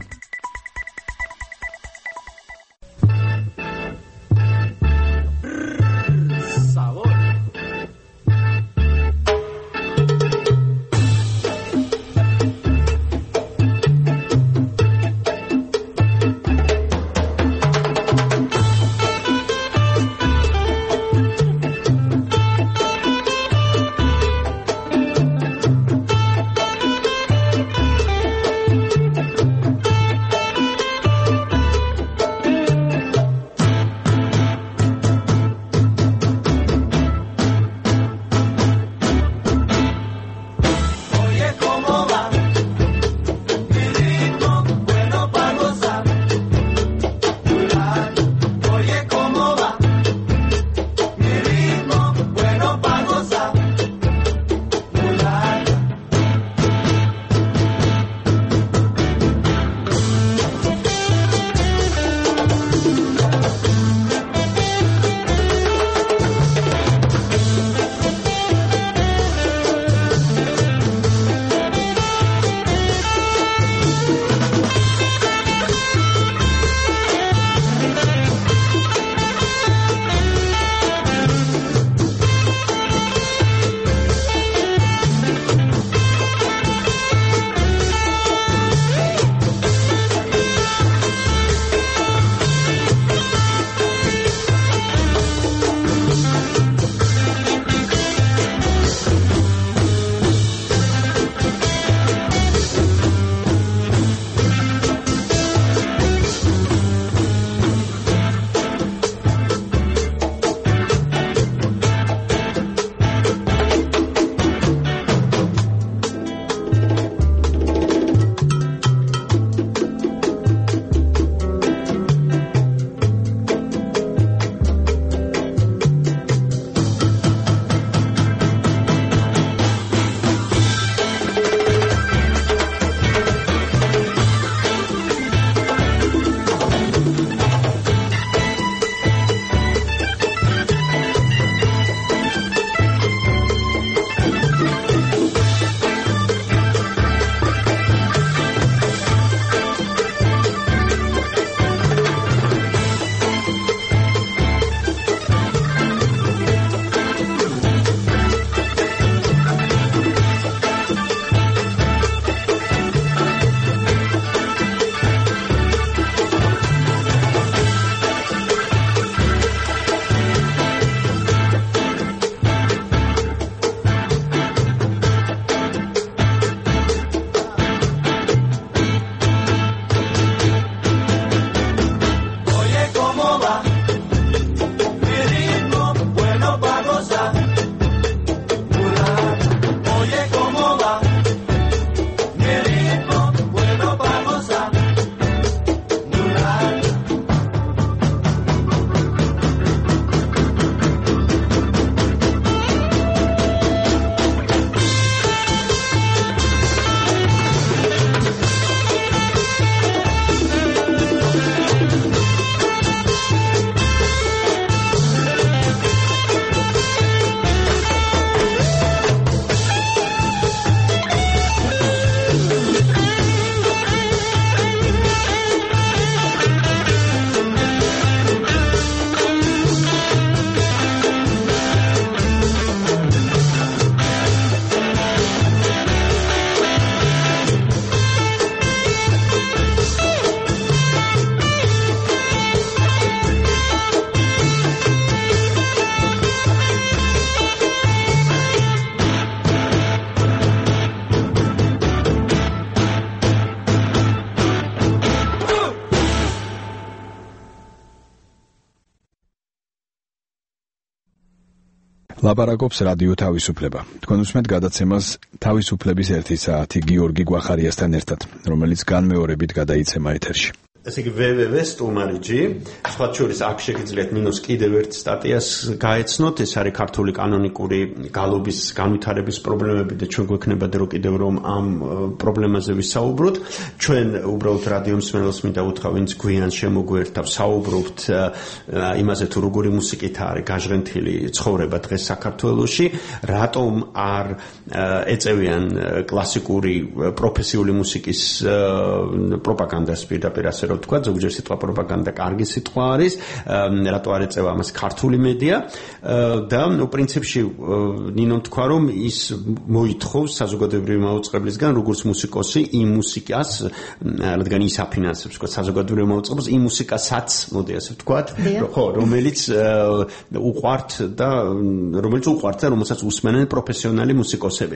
Speaker 1: ლაპარაკობს რადიო თავისუფლება. თქვენ უსმენთ გადაცემას თავისუფლების 1 საათი გიორგი გვახარიასთან ერთად, რომელიც განმეორებით გადაიცემა ეთერში.
Speaker 2: ესე იგი www.stumari.gi სხვა შორის აქ შეგიძლიათ მინუს კიდევ ერთ სტატიას გაეცნოთ, ეს არის ქართული კანონიკური გალობის განვითარების პრობლემები და ჩვენ გვექნებოდა რომ კიდევ რომ ამ პრობლემაზე ვისაუბროთ. ჩვენ უბრალოდ რადიო მსმენელს მინდა უთხრა, ვინც გვიან შემოგვერთავ, საუბრობთ იმაზე თუ როგორი მუსიკით არის გაჟღენთილი ცხოვრება დღეს საქართველოში, რატომ არ ეწევიან კლასიკური პროფესიული მუსიკის პროპაგანდას პირდაპირ ასე თქვა, ზოგჯერ სიტყვა პროპაგანდა კარგი სიტყვა არის, რატო არ ეწევა ამას ქართული მედია და პრინციპში ნინომ თქვა რომ ის მოითხოვს საზოგადოებრივი მაუწყებლისგან როგორც მუსიკოსი იმ მუსიკას, რადგან ის აფინანსებს საზოგადოებრივ მაუწყებელს, იმ მუსიკასაც, მოდი ასე ვთქვათ, ხო, რომელიც უყვართ და რომელსაც უსმენენ პროფესიონალი მუსიკოსები.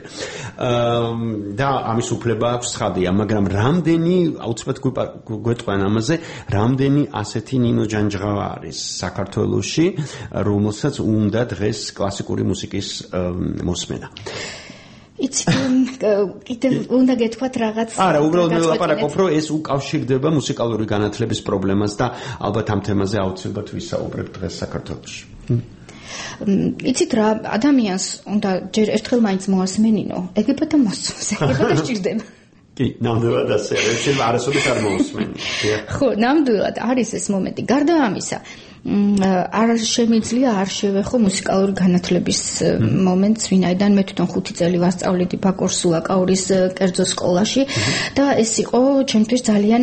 Speaker 2: და ამის უფლება აქვს ცხადია, მაგრამ რამდენი აუცილებლად გვეტყვიან ამაზე, რამდენი ასეთი ნინო ჯანჯღავა არის საქართველოში, რომელსაც უნდა დღეს კლასიკური მუსიკის მოსმენა.
Speaker 3: იცით, კიდევ უნდა გეთქვათ რაღაც.
Speaker 2: არა, უბრალოდ მე ვლაპარაკობ, რომ ეს უკავშირდება მუსიკალური განათლების პრობლემას და ალბათ ამ თემაზე აუცილებლად ვისაუბრებთ დღეს საქართველოში.
Speaker 3: იცით რა, ადამიანს უნდა ჯერ ერთხელ მაინც მოასმენინო, ეგება და მოსწონს, ეგება და სჭირდება.
Speaker 2: კი, ნამდვილად ასე არის, შეიძლება არასოდეს არ მოусმენ.
Speaker 3: ხო, ნამდვილად არის ეს მომენტი. გარდა ამისა, არ შემიძლია არ შევეხო მუსიკალური განათლების მომენტს, ვინაიდან მე თვითონ 5 წელი ვასწავლიდი ბაკურ სულაკაურის კერძო სკოლაში და ეს იყო ჩემთვის ძალიან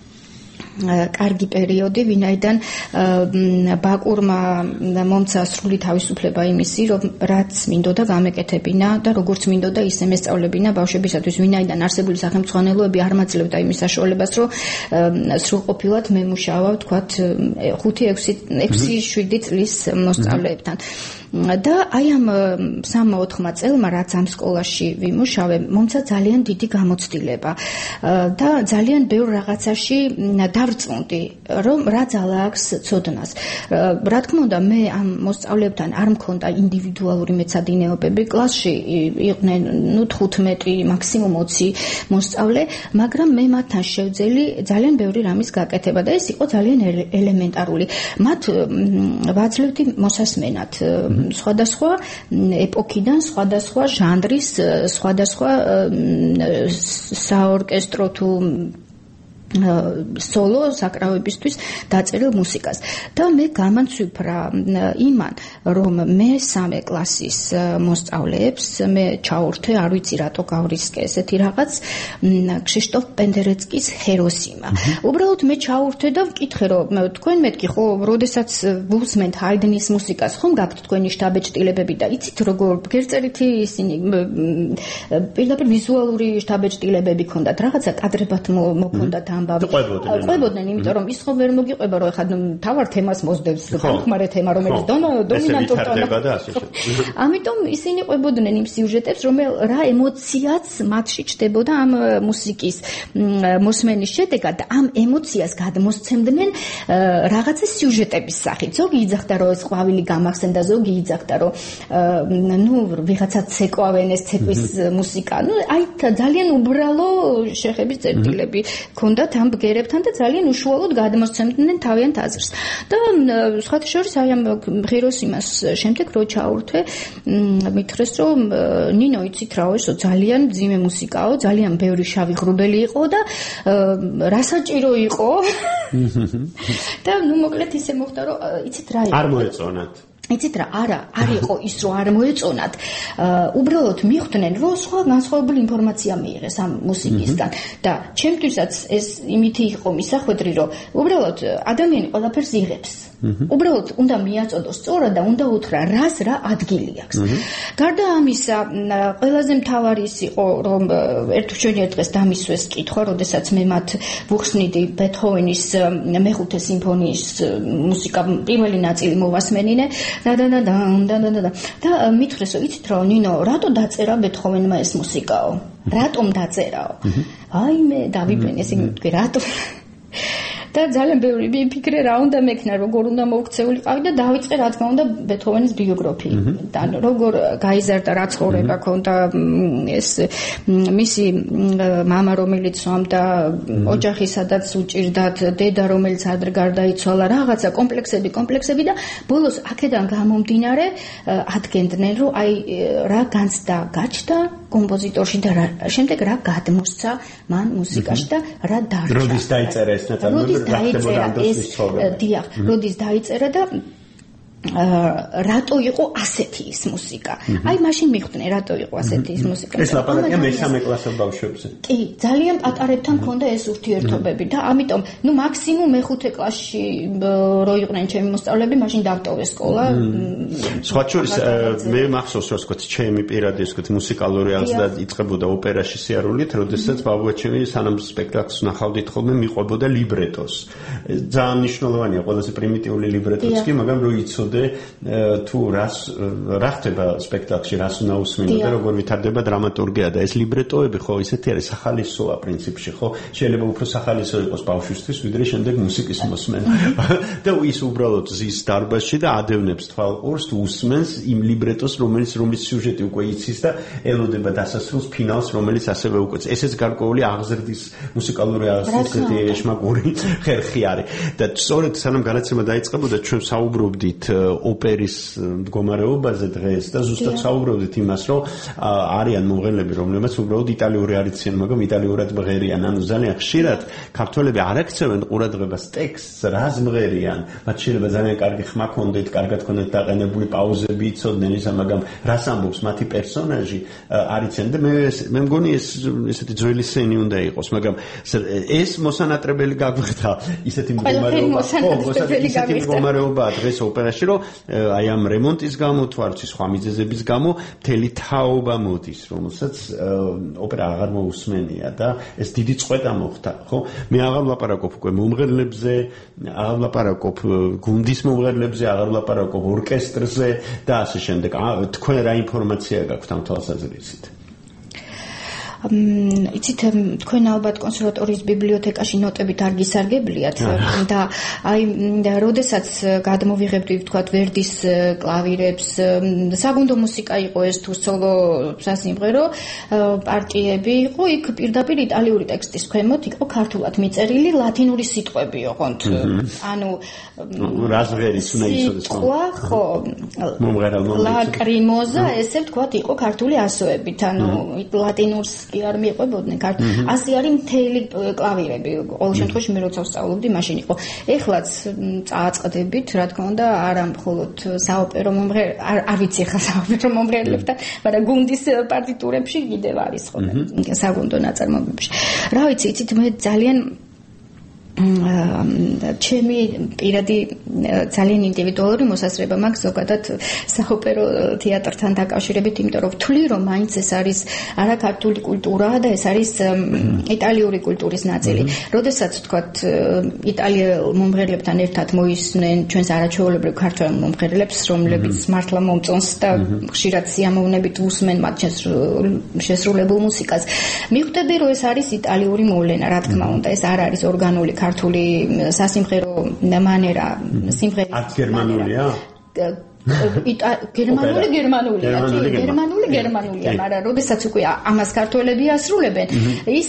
Speaker 3: კარგი პერიოდი, ვინაიდან ბაკურმა მომცა სრული თავისუფლება იმისი, რომ რაც მინდოდა გამეკეთებინა და როგორც მინდოდა ისე მესწავლებინა ბავშვებისათვის, ვინაიდან არსებული სახელმძღვანელოები არ მაძლევდა იმის საშუალებას, რომ სრულყოფილად მემუშავა, ვთქვათ, 5-6-7 წლის მოსწავლეებთან. და აი ამ 3-4 წელმა, რაც ამ სკოლაში ვიმუშავე, მომცა ძალიან დიდი გამოცდილება და ძალიან ბევრ რაღაცაში დავწუნდი, რომ რა ძალა აქვს ცოდნას. რა თქმა უნდა, მე ამ მოსწავლეებთან არ მქონდა ინდივიდუალური მეცადინეობები, კლასში იყვნენ 15, მაქსიმუმ 20 მოსწავლე, მაგრამ მე მათთან შევძელი ძალიან ბევრი რამის გაკეთება და ეს იყო ძალიან ელემენტარული. მათ ვაძლევდი მოსასმენად სხვადასხვა ეპოქიდან, სხვადასხვა ჟანრის, სხვადასხვა საორკესტრო თუ სოლო საკრავებისთვის დაწერილ მუსიკას. და მე გამანცვიფრა იმან, რომ მე-3 კლასის მოსწავლეებს მე ჩაურთე, არ ვიცი რატო გავრისკე ესეთი რაღაც, ქრისტოფ პენდერეცკის ჰეროსიმა. უბრალოდ მე ჩაურთე და ვკითხე, რომ თქვენ მეთქი ხო, როდესაც ვუსმენთ ჰაიდნის მუსიკას, ხომ გაქვთ თქვენი შტაბეჭდილებები და იცით როგორ გერწერითი ისინი პირდაპირ ვიზუალური შტაბეჭდილებები ქონდათ, რაღაცა კადრებად მოქონდათ ყვებოდნენ, იმიტომ რომ ის ხო ვერ მოგიყვება, რომ ეხლა თავარ თემას მოსდევს, გამხმარე თემა, რომელიც დომინანტურია. ამიტომ ისინი ყვებოდნენ იმ სიუჟეტებს, რა ემოციაც მათში ჩდებოდა ამ მუსიკის მოსმენის შედეგად და ამ ემოციას გადმოსცემდნენ რაღაცა სიუჟეტების სახით. ზოგი იძახდა, რომ ეს ყვავილი გამახსენდა, ზოგი იძახდა, რომ ვიღაცა ცეკვავენ, ეს ცეკვის მუსიკა. აი ძალიან უბრალო შეხების წერტილები ქონდათ ამ ბგერებთან და ძალიან უშუალოდ გადმოსცემდნენ თავიანთ აზრს. და სხვათა შორის აი ამ ჰეროსიმას შემდეგ რო ჩაურთვე, მითხრეს რომ ნინო, იცით რა, ესო ძალიან მძიმე მუსიკაო, ძალიან ბევრი შავი ღრუბელი იყო და რასაჭირო იყო. და მოკლედ ისე მოხდა, რომ იცით რა იყო.
Speaker 2: არ მოეწონათ.
Speaker 3: იცით რა, არ იყო ის, რომ არ მოეწონათ. უბრალოდ მიხვდნენ, რომ სხვა განსხვავებული ინფორმაცია მიიღეს ამ მუსიკისგან და ჩემთვისაც ეს იმითი იყო მისახვედრი, რომ უბრალოდ ადამიანი ყველაფერს იღებს. უბრალოდ უნდა მიაწოდოს სწორად და უნდა უთხრა რას რა ადგილი აქვს. გარდა ამისა, ყველაზე მთავარი ის იყო, რომ ერთ დღეს დამისვეს კითხვა, როდესაც მე მათ ვუხსნიდი ბეთჰოვენის მეხუთე სიმფონიის მუსიკა პირველი ნაწილი მოვასმენინე და მითხრეს, რომ იცით რა, ნინო, რატო დაწერა ბეთჰოვენმა ეს მუსიკაო? რატომ დაწერაო? აი მე დავიბრუნე, ესე მეთქვი, რატო? და ძალიან ბევრი მიფიქრე რა უნდა მექნა, როგორ უნდა მოუქცეულიყავი და დავიწყე რა თქმა უნდა ბეთჰოვენის ბიოგრაფიიდან, როგორ გაიზარდა, რა ცხოვრება ჰქონდა, ეს მისი მამა რომელიც სვამდა, ოჯახი სადაც უჭირდათ, დედა რომელიც ადრე გარდაიცვალა, რაღაცა კომპლექსები და ბოლოს აქედან გამომდინარე ადგენდნენ რომ აი რა განცდა გაჩნდა კომპოზიტორში და შემდეგ რა გადმოსცა მან მუსიკაში და რა დარჩა.
Speaker 2: როდის დაიწერა ეს ნაწარმოები, რა ხდებოდა ამ დროს ცხოვრება.
Speaker 3: დიახ, როდის დაიწერა და რატო იყო ასეთი ის მუსიკა? აი მაშინ მიხვდნენ რატო იყო ასეთი ის მუსიკა.
Speaker 2: ეს ლაპარაკია მესამე კლასელ ბავშვებზე.
Speaker 3: კი, ძალიან პატარებთან მქონდა ეს ურთიერთობები და ამიტომ, მაქსიმუმ მეხუთე კლასში რო იყვნენ ჩემი მოსწავლეები, მაშინ დავტოვე სკოლა.
Speaker 2: სხვა შორის მე მახსოვს რა ვთქვათ, ჩემი პირადი ვთქვათ მუსიკალური აღზრდა იწყებოდა ოპერაში სიარულით, როდესაც ბაბუაჩემი სანამ სპექტაკლს ნახავდით ხოლმე მიყვებოდა ლიბრეტოს. ძალიან მნიშვნელოვანია ყველაზე პრიმიტიული ლიბრეტოც კი, მაგრამ რო იცოდე თუ რა ხდება სპექტაკლში, რას უნდა უსმინო და როგორ ვითარდება დრამატურგია და ეს ლიბრეტოები ხო ისეთი არის სახალისოა პრინციპში, ხო? შეიძლება უფრო სახალისო იყოს ბავშვისთვის, ვიდრე შემდეგ მუსიკის მოსმენა. და ის უბრალოდ ზის დარბაზში და ადევნებს თვალყურს, უსმენს იმ ლიბრეტოს, რომლის სიუჟეტი უკვე იცის და ელოდება დასასრულს ფინალს, რომელიც ასევე უკვე ესეც გარკვეული აღზრდის მუსიკალური აღზრდის ეშმაკური ხერხი არის. და სწორედ სანამ განაცემა დაიწყებოდა, ჩვენ საუბრობდით ოპერის მდგომარეობაზე დღეს და ზუსტად საუბრობდით იმას, რომ არიან მომღერლები, რომლებიც უბრალოდ იტალიური არიციან, მაგრამ იტალიურად მღერიან. ანუ ძალიან ხშირად ქართველები არ აქცევენ ყურადღებას ტექსტს, რას მღერიან. მათ შეიძლება ძალიან კარგი ხმა ქონდეთ, კარგად ქონდეთ დაყენებული პაუზები, იცოდნენ ისა, მაგრამ რას ამბობს მათი პერსონაჟი არიციან და მე მგონი ესეთი ძველი სცენი უნდა იყოს, მაგრამ ეს მოსანატრებელი გაგვხდა ისეთი მდგომარეობა დღეს ოპერაში, რომ აი ამ რემონტის გამო თუ არც სხვა მიზეზების გამო მთელი თაობა მოდის, რომელსაც ოპერა აღარ მოусმენია და ეს დიდი წყვეტა მოხდა, ხო? მე აღარ ვლაპარაკობ უკვე მომღერლებზე, აღარ ვლაპარაკობ გუნდის მომღერლებზე, აღარ ვლაპარაკობ ორკესტრზე და ასე შემდეგ. თქვენ რა ინფორმაცია გაქვთ ამ თვალსაზრისით?
Speaker 3: იცით, თქვენ ალბათ კონსერვატორიის ბიბლიოთეკაში ნოტებით არ გისარგებლიათ და აი როდესაც გადმოვიღებდი ვთქვათ ვერდის კლავირებს, საგუნდო მუსიკა იყო ეს თუ სოლო სასიმღერო პარტიები იყო, იქ პირდაპირ იტალიური ტექსტის ქვემოთ იყო ქართულად მიწერილი ლათინური სიტყვები ოღონდ. ანუ
Speaker 2: რაზღერის უნდა იცოდეს
Speaker 3: ხო ლაკრიმოზა ესე ვთქვათ იყო ქართული ასოებით, ანუ ლათინურს კი არ მიყვებოდნენ ქართულ. ასე არის მთელი კლავირები. ყოველ შემთხვევაში მე როცა ვსწავლობდი, მაშინ იყო. ეხლაც წააწყდებით, რა თქმა უნდა, არა მხოლოდ საოპერო მომღერლ, არ ვიცი ხა საოპერო მომღერლებთან, მაგრამ გუნდის პარტიტურებში კიდევ არის ხოლმე საგუნდო ნაწარმოებებში. რა ვიცი, იცით, მე ძალიან ჩემი პირადი ძალიან ინდივიდუალური მოსაზრება მაქვს ზოგადად საოპერო თეატრთან დაკავშირებით, იმიტომ რომ ვთვლი რომ მაინც ეს არის არაქართული კულტურა და ეს არის იტალიური კულტურის ნაწილი. როდესაც ვთქვათ იტალიელ მომღერლებთან ერთად მოისმენ ჩვენს არაჩვეულებრივ ქართველ მომღერლებს, რომლებიც მართლა მომწონს და ხშირად სიამოვნებით უსმენ მათ შესრულებულ მუსიკას, მიხვდები რომ ეს არის იტალიური მოვლენა, რა თქმა უნდა, ეს არ არის ორგანული ქართული სასიმღერო მანერა, სიმღერა.
Speaker 2: არც გერმანულია?
Speaker 3: გერმანულია, მაგრამ როდესაც უკვე ამას ქართველები ასრულებენ, ის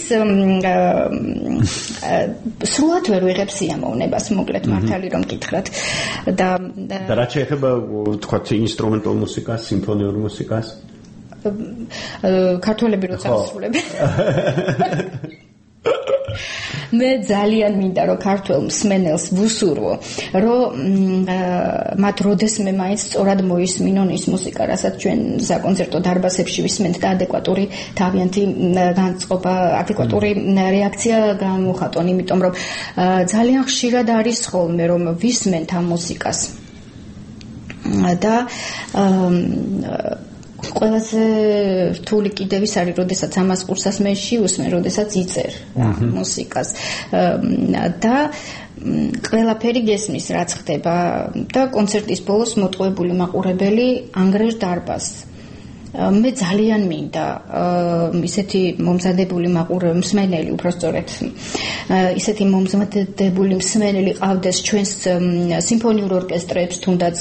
Speaker 3: სრულად ვერ ვიღებს სიამოვნებას, მოკლედ მართალი რომ გითხრათ. და
Speaker 2: რა შეეხება თქვათ ინსტრუმენტულ მუსიკას, სიმფონიურ მუსიკას?
Speaker 3: ქართველები როცა ასრულებენ მე ძალიან მინდა რომ ქართველ მსმენელს ვუსურვო, რომ მათ როდესმე მაინც სწორად მოისმინონ ის მუსიკა, რასაც ჩვენ საკონცერტო დარბაზებში ვისმენთ და ადეკვატური თავიანთი განწყობა, ადეკვატური რეაქცია გამოხატონ, იმიტომ რომ ძალიან ხშირად არის ხოლმე რომ ვისმენთ ამ მუსიკას და ყველაზე რთული კიდევ ის არის, როდესაც ამას ყურსას მე შევუსმენ, როდესაც იწერ მუსიკას და ყველაფერი გესმის რაც ხდება და კონცერტის ბოლოს მოტყუებული მაყურებელი ანგრევს დარბაზს. მე ძალიან მინდა ისეთი მომზადებული მსმენელი უბრალოდ ისეთი მომზადებული მსმენელი ყავდეს ჩვენს სიმფონიურ ორკესტრებს თუნდაც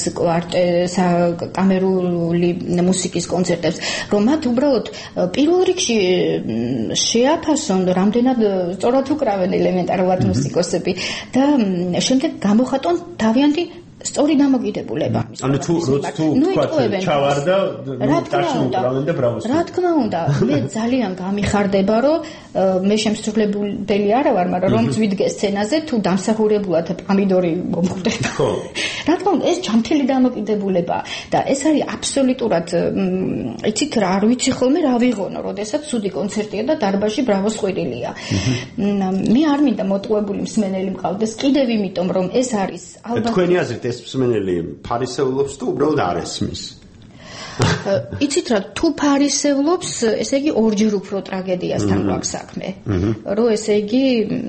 Speaker 3: კამერული მუსიკის კონცერტებს რომ მათ უბრალოდ პირველ რიგში შეაფასონ რამდენად სწორად უკრავენ ელემენტარულად მუსიკოსები და შემდეგ გამოხატონ თავიანთი სწორი დამოკიდებულება.
Speaker 2: ანუ თუ თქვა ჩავარდა ტაშნუ უკრავენ და ბრავოს.
Speaker 3: რა თქმა უნდა, მე ძალიან გამიხარდება, რომ მე შემსრულებელი არა ვარ, მაგრამ რომ წვიდგე სცენაზე თუ დამსახურებულად პამიდორი მომხვდება. ხო. რა თქმა უნდა, ეს ჩამთელი დამოკიდებულება და ეს არის აბსოლუტურად იცით რა, არ ვიცი ხოლმე რა ვიღონო, როდესაც ცუდი კონცერტია და დარბაზში ბრავოს ხვირილია. მე არ მინდა მოტყუებული მსმენელი მყავდეს, კიდევ იმიტომ რომ ეს არის
Speaker 2: ალბათ თქვენი აზრით ეს მსმენელი ფარისეულობს თუ უბრალოდ არ ესმის?
Speaker 3: იცით რა, თუ ფარისეულობს, ესე იგი ორჯერ უფრო ტრაგედიასთან გვაქვს საქმე. რომ ესე იგი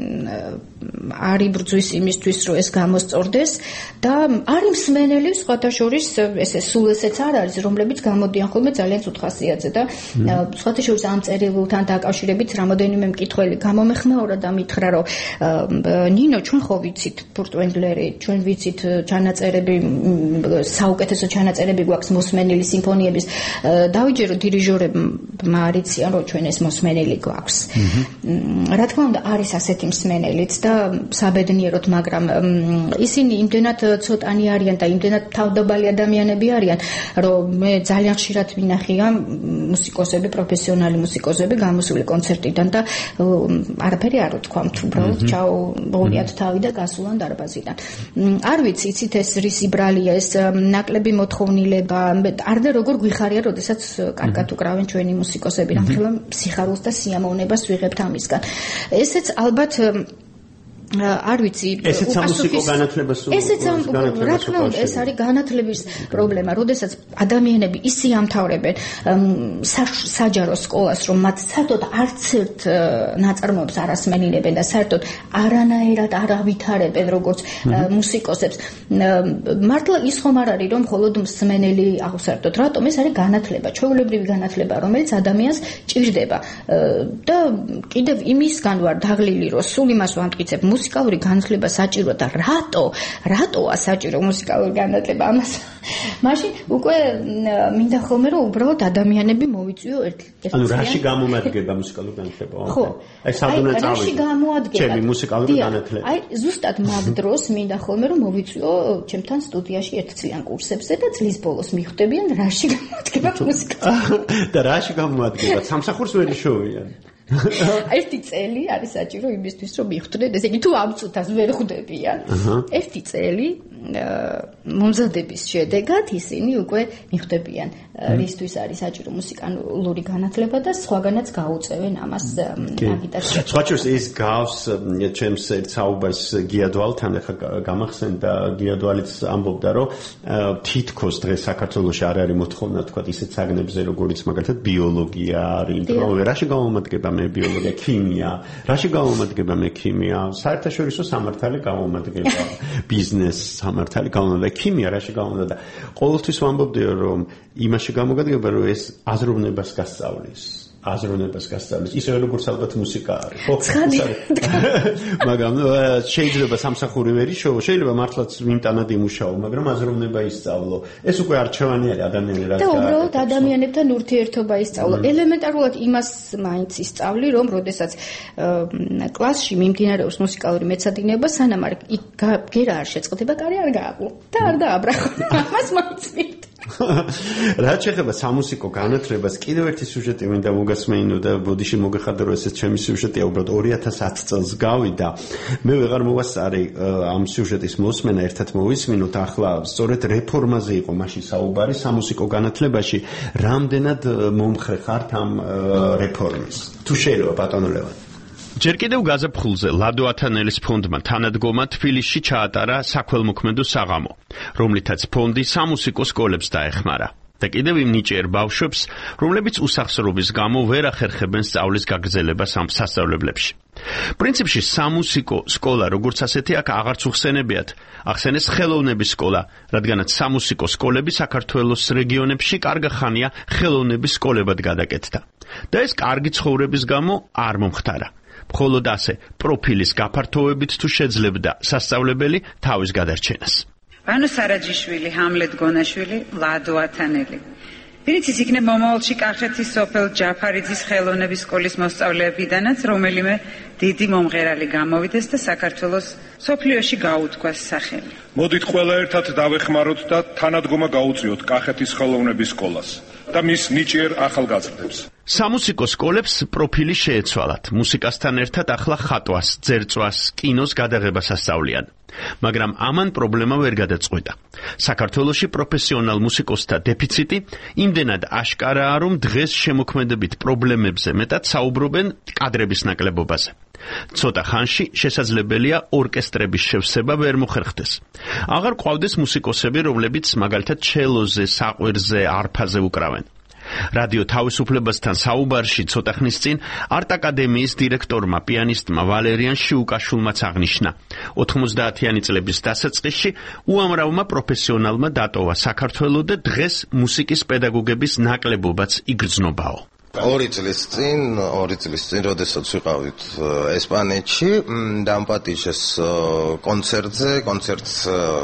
Speaker 3: არ იბრძვის იმისთვის, რომ ეს გამოსწორდეს და არის მსმენელი სხვათა შორის ესე სულ ესეც არ არის, რომლებიც გამოდიან ხოლმე ძალიან ცუდ ხასიათზე და სხვათა შორის ამ წერილთან დაკავშირებით რამოდენიმე მკითხველი გამომეხმაურა და მითხრა, რომ ნინო, ჩვენ ხო ვიცით ფურტვენგლერი, ჩვენ ვიცით ჩანაწერები, საუკეთესო ჩანაწერები გვაქვს მოსმენელი სიმფონიების. დავიჯერო დირიჟორებმა არიციან, რომ ჩვენ ეს მოსმენელი გვაქვს. რა თქმა უნდა, არის ასეთი მსმენელიც და საბედნიეროდ, მაგრამ ისინი იმდენად ცოტანი არიან და იმდენად თავდაბალი ადამიანები არიან, რომ მე ძალიან ხშირად მინახია მუსიკოსები, პროფესიონალი მუსიკოსები გამოსული კონცერტიდან და არაფერი არ უთქვამთ, უბრალოდ ჩაუღონიათ თავი და გასულან დარბაზიდან. არ ვიცი, იცით ეს რისი ბრალია, ეს ნაკლები მოთხოვნილება, არ და როგორ გვიხარია, როდესაც კარგად უკრავენ ჩვენი მუსიკოსები, რამხელა სიხარულს და სიამოვნებას ვიღებთ ამისგან. ესეც ალბათ არ ვიცი,
Speaker 2: ესეც ამუსიკო განათლებას
Speaker 3: რა თქმა უნდა, ეს არის განათლების პრობლემა, როდესაც ადამიანები ისე ამთავრებენ საჯარო სკოლას, რომ მათ საერთოდ არც ერთ ნაწარმოებს არ ასმენინებენ და საერთოდ არანაირად არ ავითარებენ როგორც მუსიკოსებს. მართლა ის ხომ არ არის, რომ მხოლოდ მსმენელი აღსარდოთ, რატომ ეს არის განათლება, ჩვეულებრივი განათლება, რომელიც ადამიანს ჭირდება. და კიდევ იმისგან ვარ დაღლილი, რომ სულ იმას ვამტკიცებ, მუსიკალური განათლება საჭირო და რატოა საჭირო მუსიკალური განათლება ამას? მაშინ უკვე მინდა ხოლმე რომ უბრალოდ ადამიანები მოვიწვიო ერთ-ერთი.
Speaker 2: ანუ რაში გამომადგება მუსიკალური განათლება?
Speaker 3: ხო.
Speaker 2: აი სადღაც
Speaker 3: რაში გამომადგება?
Speaker 2: ჩემი მუსიკალური განათლება.
Speaker 3: აი ზუსტად მაგ დროს მინდა ხოლმე რომ მოვიწვიო ჩემთან სტუდიაში ერთწლიან კურსებზე და წლის ბოლოს მიხვდებიან რაში გამომადგება მუსიკა.
Speaker 2: და რაში გამომადგება? სამსახურს ვერ იშოვიან.
Speaker 3: ერთი წელი არის საჭირო იმისთვის რომ მიხვდნენ, ესე იგი თუ ამ წუთას ვერ ხვდებიან. ერთი წელი მომზადების შედეგად ისინი უკვე მიხვდებიან რისთვის არის საჭირო მუსიკალური განათლება და სხვაგანაც გაუწევენ ამას აგიტაციას.
Speaker 2: სხვაჩოს ის გავს ჩემს ერთ საუბარს გიადვალთან ახლა გამახსენდა გიადვალიც ამბობდა რომ თითქოს დღეს საქართველოში არ არის მოთხოვნა თქვა ისეთ საგნებზე როგორიც მაგალითად ბიოლოგია არის, რომ რაში გამომადგება მე ბიოლოგია, ქიმია, რაში გამომადგება მე ქიმია, საერთაშორისო სამართალი გამომადგება, ბიზნეს სამართალი გამომადგება, ქიმია რაში გამომადგება. ყოველთვის ვამბობდიო რომ იმაში გამოგადგება რომ ეს აზროვნებას გასწავლის. ისე როგორც ალბათ მუსიკა არის. ხო, მაგრამ შეიძლება სამსახური ვერ იშოვო, შეიძლება მართლაც მიმტანად იმუშაო, მაგრამ აზროვნება ისწავლო. ეს უკვე არჩევანი არის ადამიანის რა.
Speaker 3: და უბრალოდ ადამიანებთან ურთიერთობა ისწავლო. ელემენტარულად იმას მაინც ისწავლი, რომ როდესაც კლასში მიმდინარეობს მუსიკალური მეცადინეობა, სანამ არ გერა არ შეწყდება, კარი არ გააყო და არ დააბრახო. ამას მაინც მინდა.
Speaker 2: რაც შეეხება სამუსიკო განათლებას, კიდევ ერთი სიუჟეტი მინდა მოგასმენინო და ბოდიში მოგეხადო, რომ ესეც ჩემი სიუჟეტია, უბრალოდ 2010 წელს გავიდა. მე ვეღარ მოვასწარე ამ სიუჟეტის მოსმენა, ერთად მოვისმინოთ, ახლა სწორედ რეფორმაზე იყო მაშინ საუბარი სამუსიკო განათლებაში, რამდენად მომხრე ხართ ამ რეფორმის? თუ შეიძლება ბატონო ლევან.
Speaker 4: ჯერ კიდევ გაზაფხულზე ლადო ათანელის ფონდმა თანადგომა თბილისში ჩაატარა საქველმოქმედო საღამო, რომლითაც ფონდი სამუსიკო სკოლებს დაეხმარა და კიდევ იმ ნიჭიერ ბავშვებს, რომლებიც უსახსრობის გამო ვერ ახერხებენ სწავლის გაგრძელებას ამ სასწავლებლებში. პრინციპში სამუსიკო სკოლა როგორც ასეთი აქ აღარც უხსენებიათ. ახსენეს ხელოვნების სკოლა, რადგანაც სამუსიკო სკოლები საქართველოს რეგიონებში კარგა ხანია ხელოვნების სკოლებად გადაკეთდა. და ეს კარგი ცხოვრების გამო არ მომხდარა. მხოლოდ ასე პროფილის გაფართოვებით თუ შეძლებდა სასწავლებელი თავის გადარჩენას.
Speaker 10: ბანო სარაჯიშვილი, ჰამლეთ გონაშვილი, ლადო ათანელი. ვინც ის იქნება მომავალში კახეთის სოფელ ჯაფარიძის ხელოვნების სკოლის მოსწავლეებიდანაც, რომელიმე დიდი მომღერალი გამოვიდეს და საქართველოს სოფლიოში გაუთქვას სახელი.
Speaker 7: მოდით ყველა ერთად დავეხმაროთ და თანადგომა გაუწიოთ კახეთის ხელოვნების სკოლას და მის ნიჭიერ ახალგაზრდებს.
Speaker 4: სამუსიკო სკოლებს პროფილი შეეცვალათ. მუსიკასთან ერთად ახლა ხატვას, ძერწვას, კინოს გადაღებას ასწავლიან. მაგრამ ამან პრობლემა ვერ გადაწყვეტა. საქართველოში პროფესიონალ მუსიკოსთა დეფიციტი იმდენად აშკარაა, რომ დღეს შემოქმედებით პრობლემებზე მეტად საუბრობენ კადრების ნაკლებობაზე. ცოტა ხანში შესაძლებელია ორკესტრების შევსება ვერ მოხერხდეს. აღარ ყავდეს მუსიკოსები, რომლებიც მაგალითად ჩელოზე, საყვირზე, არფაზე უკრავენ. რადიო თავისუფლებასთან საუბარში ცოტა ხნის წინ არტ აკადემიის დირექტორმა პიანისტმა ვალერიან შიუკაშვილმაც აღნიშნა. 90-იანი წლების დასაწყისში უამრავმა პროფესიონალმა დატოვა საქართველო და დღეს მუსიკის პედაგოგების ნაკლებობაც იგრძნობაო.
Speaker 11: 2 წლის წინ, როდესაც ვიყავით ესპანეთში, დამპატიჟეს კონცერტს,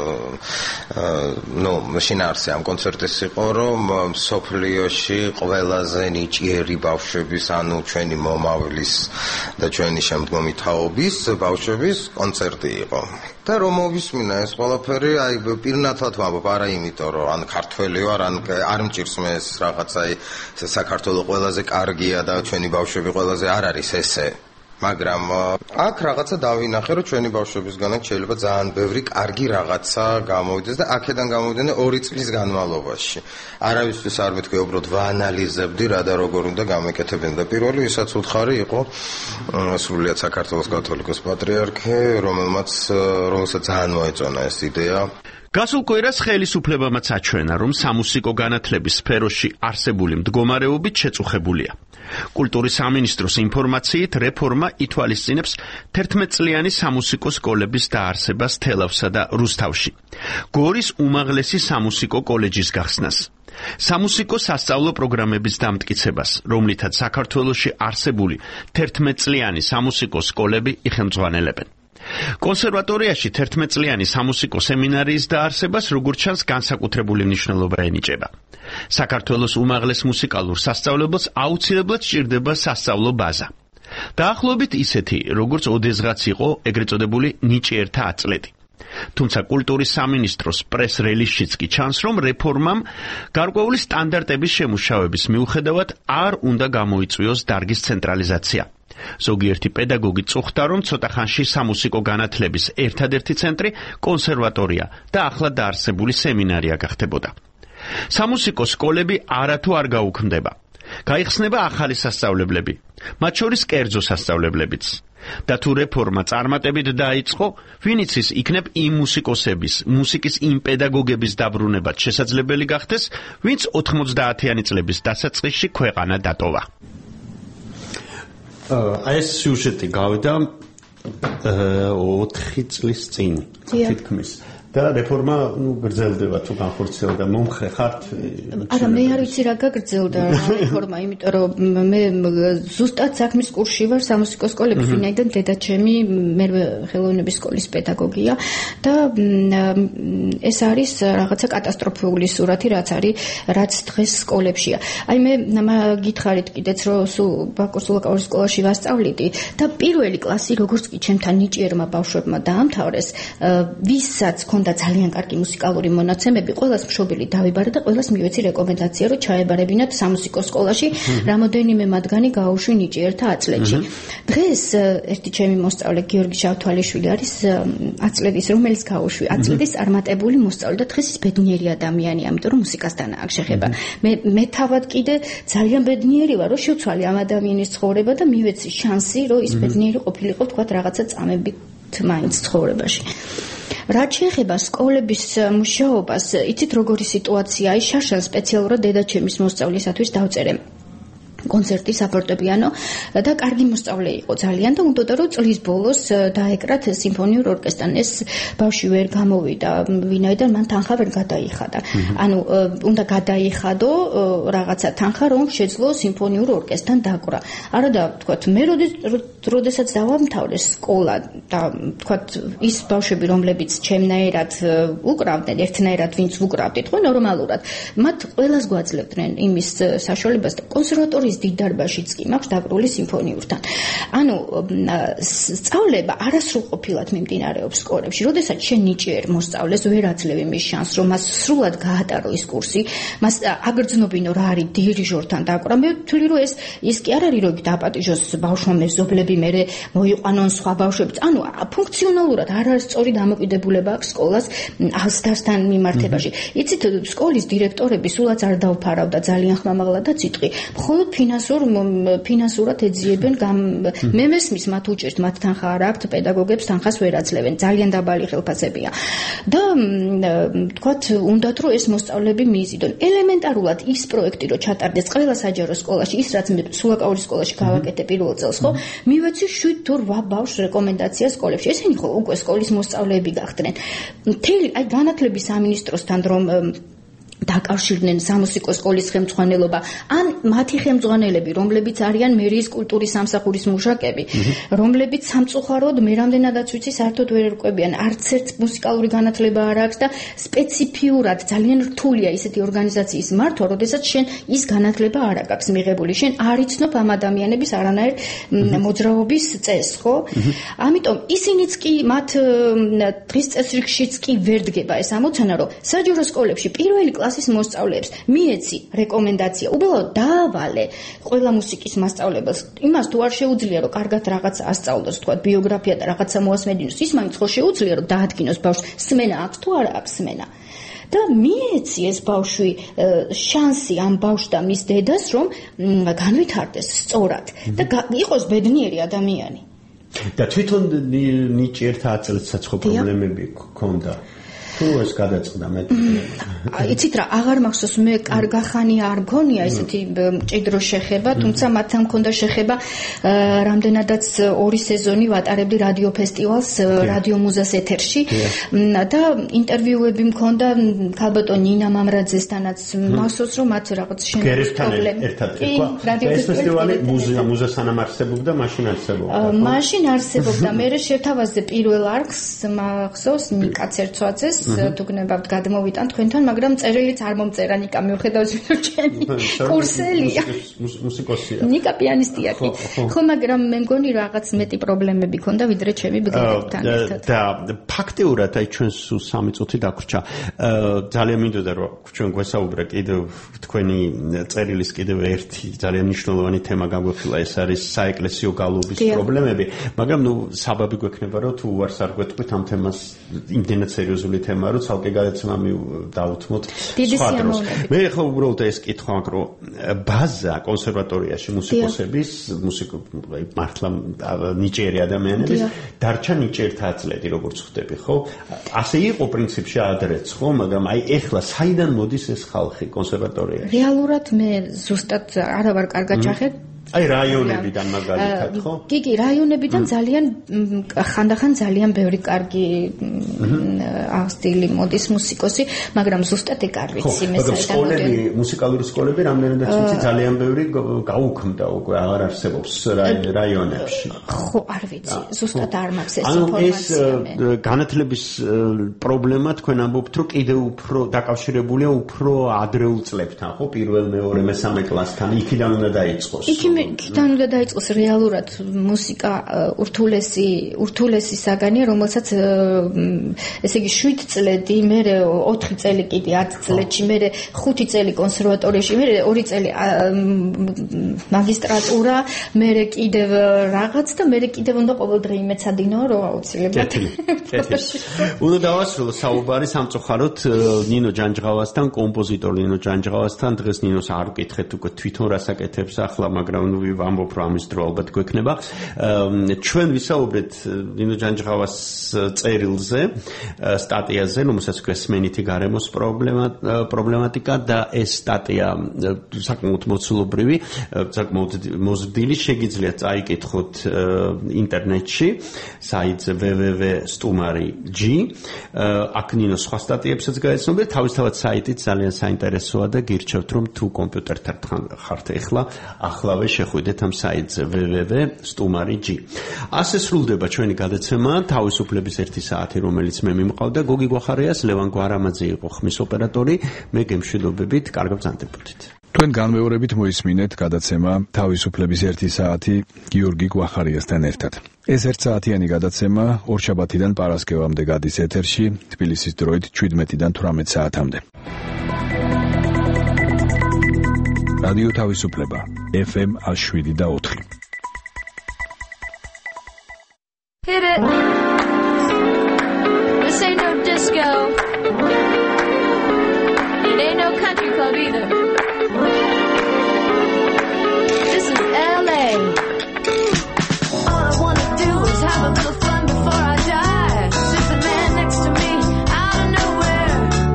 Speaker 11: შინაარსი ამ კონცერტის იყო, რომ სოფლიოში ყველაზე ნიჭიერი ბავშვების, ანუ ჩვენი მომავლის და ჩვენი შემდგომი თაობის ბავშვების კონცერტი იყო. და რომ მოვისმინა ეს ყველაფერი, პირნათლად ვამბობ, არა იმიტომ, რომ ან ქართველი ვარ, არ მჭირს მე ეს რაღაცა, საქართველოს ყველაზე კარგია და ჩვენი ბავშვები ყველაზე არ არის ესე. მაგრამ აქ რაღაცა დავინახე, რომ ჩვენი ბავშვებისგანაც შეიძლება ძალიან ბევრი კარგი რაღაცა გამოვიდეს და აქედან გამოვიდნენ 2 წლის განმავლობაში. არავისთვის არ მეთქვი, უბრალოდ ვაანალიზებდი რა და როგორ უნდა გამეკეთებინა და პირველი ვისაც უთხარი იყო სრულიად საქართველოს კათოლიკოს პატრიარქი, რომელსაც ძალიან მოეწონა ეს იდეა.
Speaker 4: გასულ კვირას ხელისუფლებამაც აჩვენა, რომ სამუსიკო განათლების სფეროში არსებული მდგომარეობით შეწუხებულია. კულტურის სამინისტროს ინფორმაციით, რეფორმა ითვალისწინებს 11 წლიანი სამუსიკო სკოლების დაარსებას თელავსა და რუსთავში. გორის უმაღლესი სამუსიკო კოლეჯის გახსნას. სამუსიკო სასწავლო პროგრამების დამტკიცებას, რომლითაც საქართველოში არსებული 11 წლიანი სამუსიკო სკოლები იხელმძღვანელებენ. კონსერვატორიაში 11 წლიანი სამუსიკო სემინარიის დაარსებას როგორც ჩანს განსაკუთრებული მნიშვნელობა ენიჭება. საქართველოს უმაღლეს მუსიკალურ სასწავლებელს აუცილებლად სჭირდება სასწავლო ბაზა. დაახლოებით ისეთი, როგორც ოდესღაც იყო ეგრეთ წოდებული ნიჭიერთა აწლედი. თუმცა კულტურის სამინისტროს პრეს-რელიზშიც კი ჩანს, რომ რეფორმამ გარკვეული სტანდარტების შემუშავების მიუხედავად არ უნდა გამოიწვიოს დარგის ცენტრალიზაცია. ზოგიერთი პედაგოგი წუხდა, რომ ცოტა ხანში სამუსიკო განათლების ერთადერთი ცენტრი კონსერვატორია და ახლა დაარსებული სემინარია გახდებოდა. სამუსიკო სკოლები არათუ არ გაუქმდება. გაიხსნება ახალი სასწავლებლები, მათ შორის კერძო სასწავლებლებიც. და თუ რეფორმა წარმატებით დაიწყო, ვინ იცის, იქნებ იმ მუსიკოსების, მუსიკის იმ პედაგოგების დაბრუნებაც შესაძლებელი გახდეს, ვინც 90-იანი წლების დასაწყისში ქვეყანა დატოვა.
Speaker 2: ეს სიუჟეტი გავიდა 4 წლის წინ, თითქმის. და რეფორმა გრძელდება თუ განხორციელდა მომხრე ხართ?
Speaker 3: არა, მე არ ვიცი რა გაგრძელდა რეფორმა, იმიტომ რომ მე ზუსტად საქმის კურსში ვარ სამუსიკო სკოლებში, ვინაიდან დედაჩემი მერვე ხელოვნების სკოლის პედაგოგია და ეს არის რაღაცა კატასტროფული სურათი, რაც დღეს სკოლებშია. აი მე გითხარით კიდეც, რომ ბაკოს ვოკალის სკოლაში ვასწავლიდი და პირველი კლასი როგორც კი ჩემთან ნიჭიერმა ბავშვებმა დაამთავრეს, ვისაც და ძალიან კარგი მუსიკალური მონაცემები, ყველას მშობელი დავიბარა და ყველას მივეცი რეკომენდაცია, რომ ჩაებარებინათ სამუსიკო სკოლაში, რამოდენიმე მათგანი გაუშვი ნიჭიერთა აწლედში. დღეს ერთი ჩემი მოსწავლე გიორგი შავთვალიშვილი არის აწლედის, რომელიც გაუშვი აწლედის წარმატებული მოსწავლე და დღეს ის ბედნიერი ადამიანია, ამიტომ რომ მუსიკასთან აქვს შეხება. მე თავად კიდე ძალიან ბედნიერი ვარ, რომ შევცვალე ამ ადამიანის ცხოვრება და მივეცი შანსი, რომ ის ბედნიერი ყოფილიყო, თქვათ, რაღაცა წამებით მაინც ცხოვრებაში. რაც შეეხება სკოლების მუშაობას, იცით როგორი სიტუაციაა? შაშან სპეციალურად დედაჩემის მოსწავლისათვის დავწერე კონცერტი საფორტეპიანო და კარგი მოსწავლე იყო ძალიან და უნდა რომ წლის ბოლოს დაეკრათ სიმფონიურ ორკესტრთან. ეს ბავშვი ვერ გამოვიდა, ვინაიდან მან თანხა ვერ გადაიხადა. ანუ უნდა გადაიხადო რაღაცა თანხა, რომ შეძლო სიმფონიურ ორკესტრთან დაკვრა. არა და ვთქვათ, მე როდესაც დავამთავრე სკოლა და ვთქვათ, ის ბავშვები, რომლებიც ჩემნაირად უკრავდნენ, ერთნაირად ვინც უკრავდით, ხო ნორმალურად, მათ ყველას გვაძლევდნენ იმის საშუალებას და კონსერვატორიის დიდ დარბაზშიც კი მაქვს დაკრული სიმფონიურთან. ანუ სწავლება არასრულყოფილად მიმდინარეობს სკოლებში. როდესაც შენ ნიჭიერ მოსწავლეს ვერ აძლევ იმის შანსს, რომ მას სრულად გაატარო ის კურსი, მას აგრძნობინო რა არის დირიჟორთან დაკვრა. მე ვთვლი, რომ ის კი არ არის, რომ დააპატიჟოს ბავშვმა მეზობლები, მერე მოიყვანონ სხვა ბავშვებიც. ანუ ფუნქციონალურად არ არის სწორი დამოკიდებულება აქვს სკოლას ასდასთან მიმართებაში. იცით, სკოლის დირექტორები სულაც არ დავფარავდა ძალიან ხმამაღლა და ციტყვი. მხოლოდ ფინანსურად ეძიებენ მე მესმის მათ უჭერთ, მათ თანხა არ აქვთ, პედაგოგებს თანხას ვერ აძლევენ. ძალიან დაბალი ხელფასებია. და თქვათ, უნდათ რომ ეს მოსწავლეები მიიზიდონ. ელემენტარულად ის პროექტი რო ჩატარდეს ყველა საჯარო სკოლაში, ის რაც მე სულაკაურის სკოლაში გავაკეთე პირველ წელს, ხო? მივეცი 7 თუ 8 ბავშვს რეკომენდაცია სკოლებში. ესენი ხო უკვე სკოლის მოსწავლეები გახდნენ. მთელი აი განათლების სამინისტროსთან რომ დაკავშირდნენ სამუსიკო სკოლის ხელმძღვანელობა ან მათი ხელმძღვანელები, რომლებიც არიან მერიის კულტურის სამსახურის მუშაკები, რომლებიც სამწუხაროდ მე რამდენადაც ვიცი საერთოდ ვერ ერკვებიან, არც ერთ მუსიკალური განათლება არ აქვს და სპეციფიურად ძალიან რთულია ისეთი ორგანიზაციის მართვა, როდესაც შენ ის განათლება არ აქვს მიღებული, შენ არ იცნობ ამ ადამიანების არანაირ მოძრაობის წესს, ხო? ამიტომ ისინიც კი მათ დღის წესრიგშიც კი ვერ დგება ეს ამოცანა, რომ საჯარო სკოლებში პირველი კლასის მოსწავლეებს მიეცი რეკომენდაცია, უბრალოდ დაავალე ყველა მუსიკის მასწავლებელს. იმას თუ არ შეუძლია, რომ კარგად რაღაცა ასწავლოს, თქვა ბიოგრაფია და რაღაცა მოასმენინოს, ის მაინც ხო შეუძლია, რომ დაადგინოს ბავშვს, სმენა აქვს თუ არა აქვს სმენა. და მიეცი ეს ბავშვი შანსი ამ ბავშვს და მის დედას, რომ განვითარდეს სწორად და იყოს ბედნიერი ადამიანი.
Speaker 2: და თვითონ ნიჭიერთა აწლედსაც ხო პრობლემები ჰქონდა? თუ ეს გადაწყდა მე.
Speaker 3: იცით რა, აღარ მახსოვს, მე კარგახანი არ მქონია ესეთი მჭიდრო შეხება, თუმცა მათთან მქონდა შეხება, რამდენადაც 2 სეზონი ვატარებდი რადიო ფესტივალს რადიო მუზას ეთერში და ინტერვიუები მქონდა ქალბატონ ნინა მამრაძესთანაც, მახსოვს რომ მათ რაღაც პრობლემა.
Speaker 2: ეს ფესტივალი მუზა სანამ არსებობდა, მაშინ არსებობდა.
Speaker 3: მაშინ არსებობდა, მე შევთავაზე პირველ არქს, მახსოვს ნიკა ცერცვაძეს თუ გნებავთ გადმოვიტან თქვენთან, მაგრამ წერილიც არ მომწერა ნიკა, მიუხედავად იმისა, რომ ჩემი კურსელია.
Speaker 2: მუსიკოსია.
Speaker 3: ნიკა პიანისტია კი. ხო, მაგრამ მე მგონი რაღაც მეტი პრობლემები ქონდა, ვიდრე ჩემი ბგერებთან ერთად.
Speaker 2: და ფაქტიურად აი ჩვენ სულ 3 წუთი დაგვრჩა. ძალიან მინდოდა რომ ჩვენ გვესაუბრა კიდევ თქვენი წერილის კიდევ ერთი ძალიან მნიშვნელოვანი თემა გაგვეხილა, ეს არის საეკლესიო გალობის პრობლემები, მაგრამ ნუ საბაბი გვექნება რომ თუ უარს არ გვეტყვით ამ თემას, იმდენად სერიოზული თემა, რომ ცალკე გადაცემა დავუთმოთ სხვა დროს. მე ხო უბრალოდ ეს კითხვა მაქვს, რომ ბაზა კონსერვატორიაში მუსიკოსების, მართლა ნიჭიერი ადამიანების დარჩა ნიჭიერთა აწლედი, როგორც ხვდები, ხო? ასე იყო პრინციპში ადრეც, ხო? მაგრამ აი ეხლა საიდან მოდის ეს ხალხი კონსერვატორიაში?
Speaker 3: რეალურად მე ზუსტად არა ვარ კარგად ჩახეთ.
Speaker 2: აი რაიონებიდან მაგალითად, ხო?
Speaker 3: კი, რაიონებიდან ძალიან ხანდახან ძალიან ბევრი კარგი სტილი მოდის მუსიკოსი, მაგრამ ზუსტად ეგ არ ვიცი მე
Speaker 2: საერთოდ. მუსიკალური სკოლები რამდენადაც ვიცი ძალიან ბევრი გაუქმდა უკვე, აღარ არსებობს რაიონებში.
Speaker 3: ხო, არ ვიცი, ზუსტად არ მაქვს ეს ინფორმაცია.
Speaker 2: ეს განათლების პრობლემა თქვენ ამბობთ, რომ კიდევ უფრო დაკავშირებულია უფრო ადრეულ წლებთან, ხო? პირველ, მეორე, მესამე კლასთან, იქიდან უნდა დაიწყოს.
Speaker 3: იქიდან უნდა დაიწყოს რეალურად მუსიკა ურთულესი საგანია, რომელსაც ესე იგი 7 წლები, მე 4 წელი კიდე 10 წლებში, მე 5 წელი კონსერვატორიაში, მე 2 წელი მაგისტრატურა, მე კიდევ რაღაც და მე კიდევ უნდა ყოველდღე იმეცადინო, რომ აუცილებლად.
Speaker 2: უნდა დავასრულო საუბარი სამწუხაროდ ნინო ჯანჯღავასთან, კომპოზიტორ ნინო ჯანჯღავასთან. დღეს ნინოს არ ვკითხეთ უკვე თვითონ რასაკეთებს ახლა, მაგრამ ვამბობ რომ ამის დრო ალბათ გვექნება. ჩვენ ვისაუბრეთ ნინო ჯანჯღავას წერილზე, სტატიაზე, რომელსაც გვესმენითი გარემოს პრობლემატიკა და ეს სტატია საკმაოდ მოცულობრივი, საკმაოდ მოზრდილი, შეგიძლიათ წაიკითხოთ ინტერნეტში, საიტზე www.stumari.g. აქ ნინო სხვა სტატიებსაც გაეცნობათ, თავისთავად საიტით ძალიან საინტერესოა და გირჩევთ, რომ თუ კომპიუტერთან ხართ ახლავე შეხვიდეთ ამ საიტზე www.stumari.g. ასე სრულდება ჩვენი გადაცემა თავისუფლების 1 საათი, რომელიც მე მიმყავდა გოგი გვახარიას, ლევან გვარამაძე იყო ხმის ოპერატორი, მე გემშვიდობებით, კარგ ბრძანდებოდით.
Speaker 1: თქვენ განმეორებით მოისმინეთ გადაცემა თავისუფლების 1 საათი გიორგი გვახარიასთან ერთად. ეს 1 საათიანი გადაცემა ორშაბათიდან პარასკევამდე გადის ეთერში, თბილისის დროით 17-დან 18 საათამდე. რადიო თავისუფლება FM 107.4.
Speaker 12: Hit it. This ain't no disco. It ain't no country club either. This is LA. All I wanna do is have a little fun before I die. There's a man next to me out of nowhere.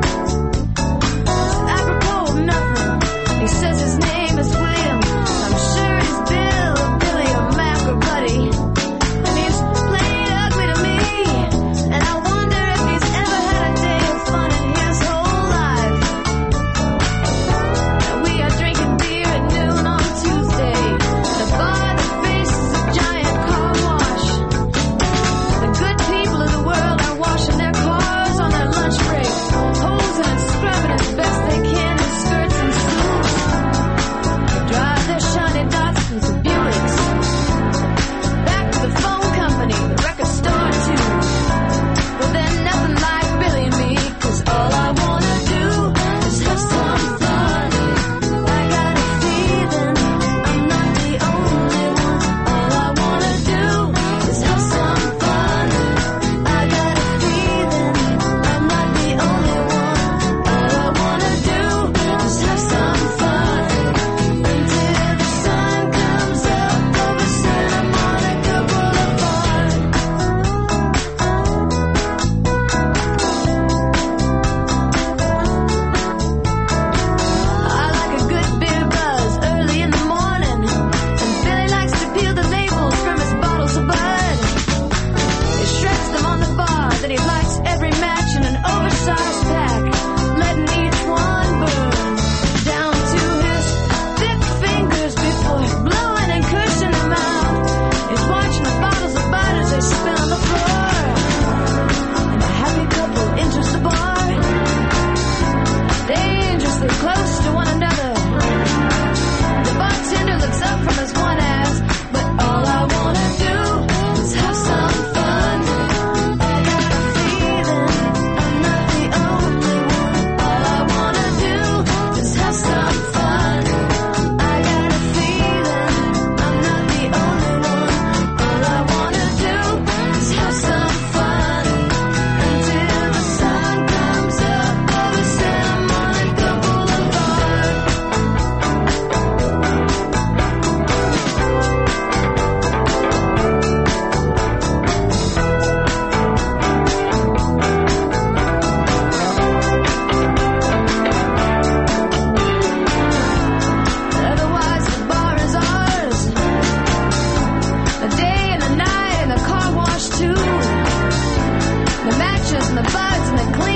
Speaker 12: Apropos of nothing. He says his name is William. I'm sure he's Bill, Billy, or Mac or Buddy. And he's played ugly to me. And I wonder if he's ever had a day of fun in his whole life. And we are drinking beer at noon on Tuesday. The bar that faces a giant car wash. The good people of the world are washing their cars on their lunch break, hosing and scrubbing as best they can in skirts and suits. They drive their shiny Datsuns and Buicks back to the phone company, the record store too. But they're nothing like Billy and me, 'cause all I wanna do is have some fun. I got a feeling I'm not the only one. All I wanna do is have some fun. I got a feeling I'm not the only one. All I wanna do is have some fun until the sun comes up over Santa Monica Boulevard. I like a good beer buzz early in the morning, and Billy likes to peel the labels from his bottles of Bud. He shreds them on the bar, then he lights every match in an oversized pack, letting each one burn down to his thick fingers before blowing and cursing them out. He's watching the bottles of Bud as they spill on the floor, and a happy couple enters the bar, dangerously close to one another. The bartender looks up from his one ass, but all I wanna do is have some fun. I got a feeling I'm not the only one. All I wanna do is have some fun. I got a feeling I'm not the only one. All I wanna do is have some fun until the sun comes up over Santa Monica Boulevard. Otherwise the bar is ours. The day and the night and the car wash too. The matches and the buds and the clean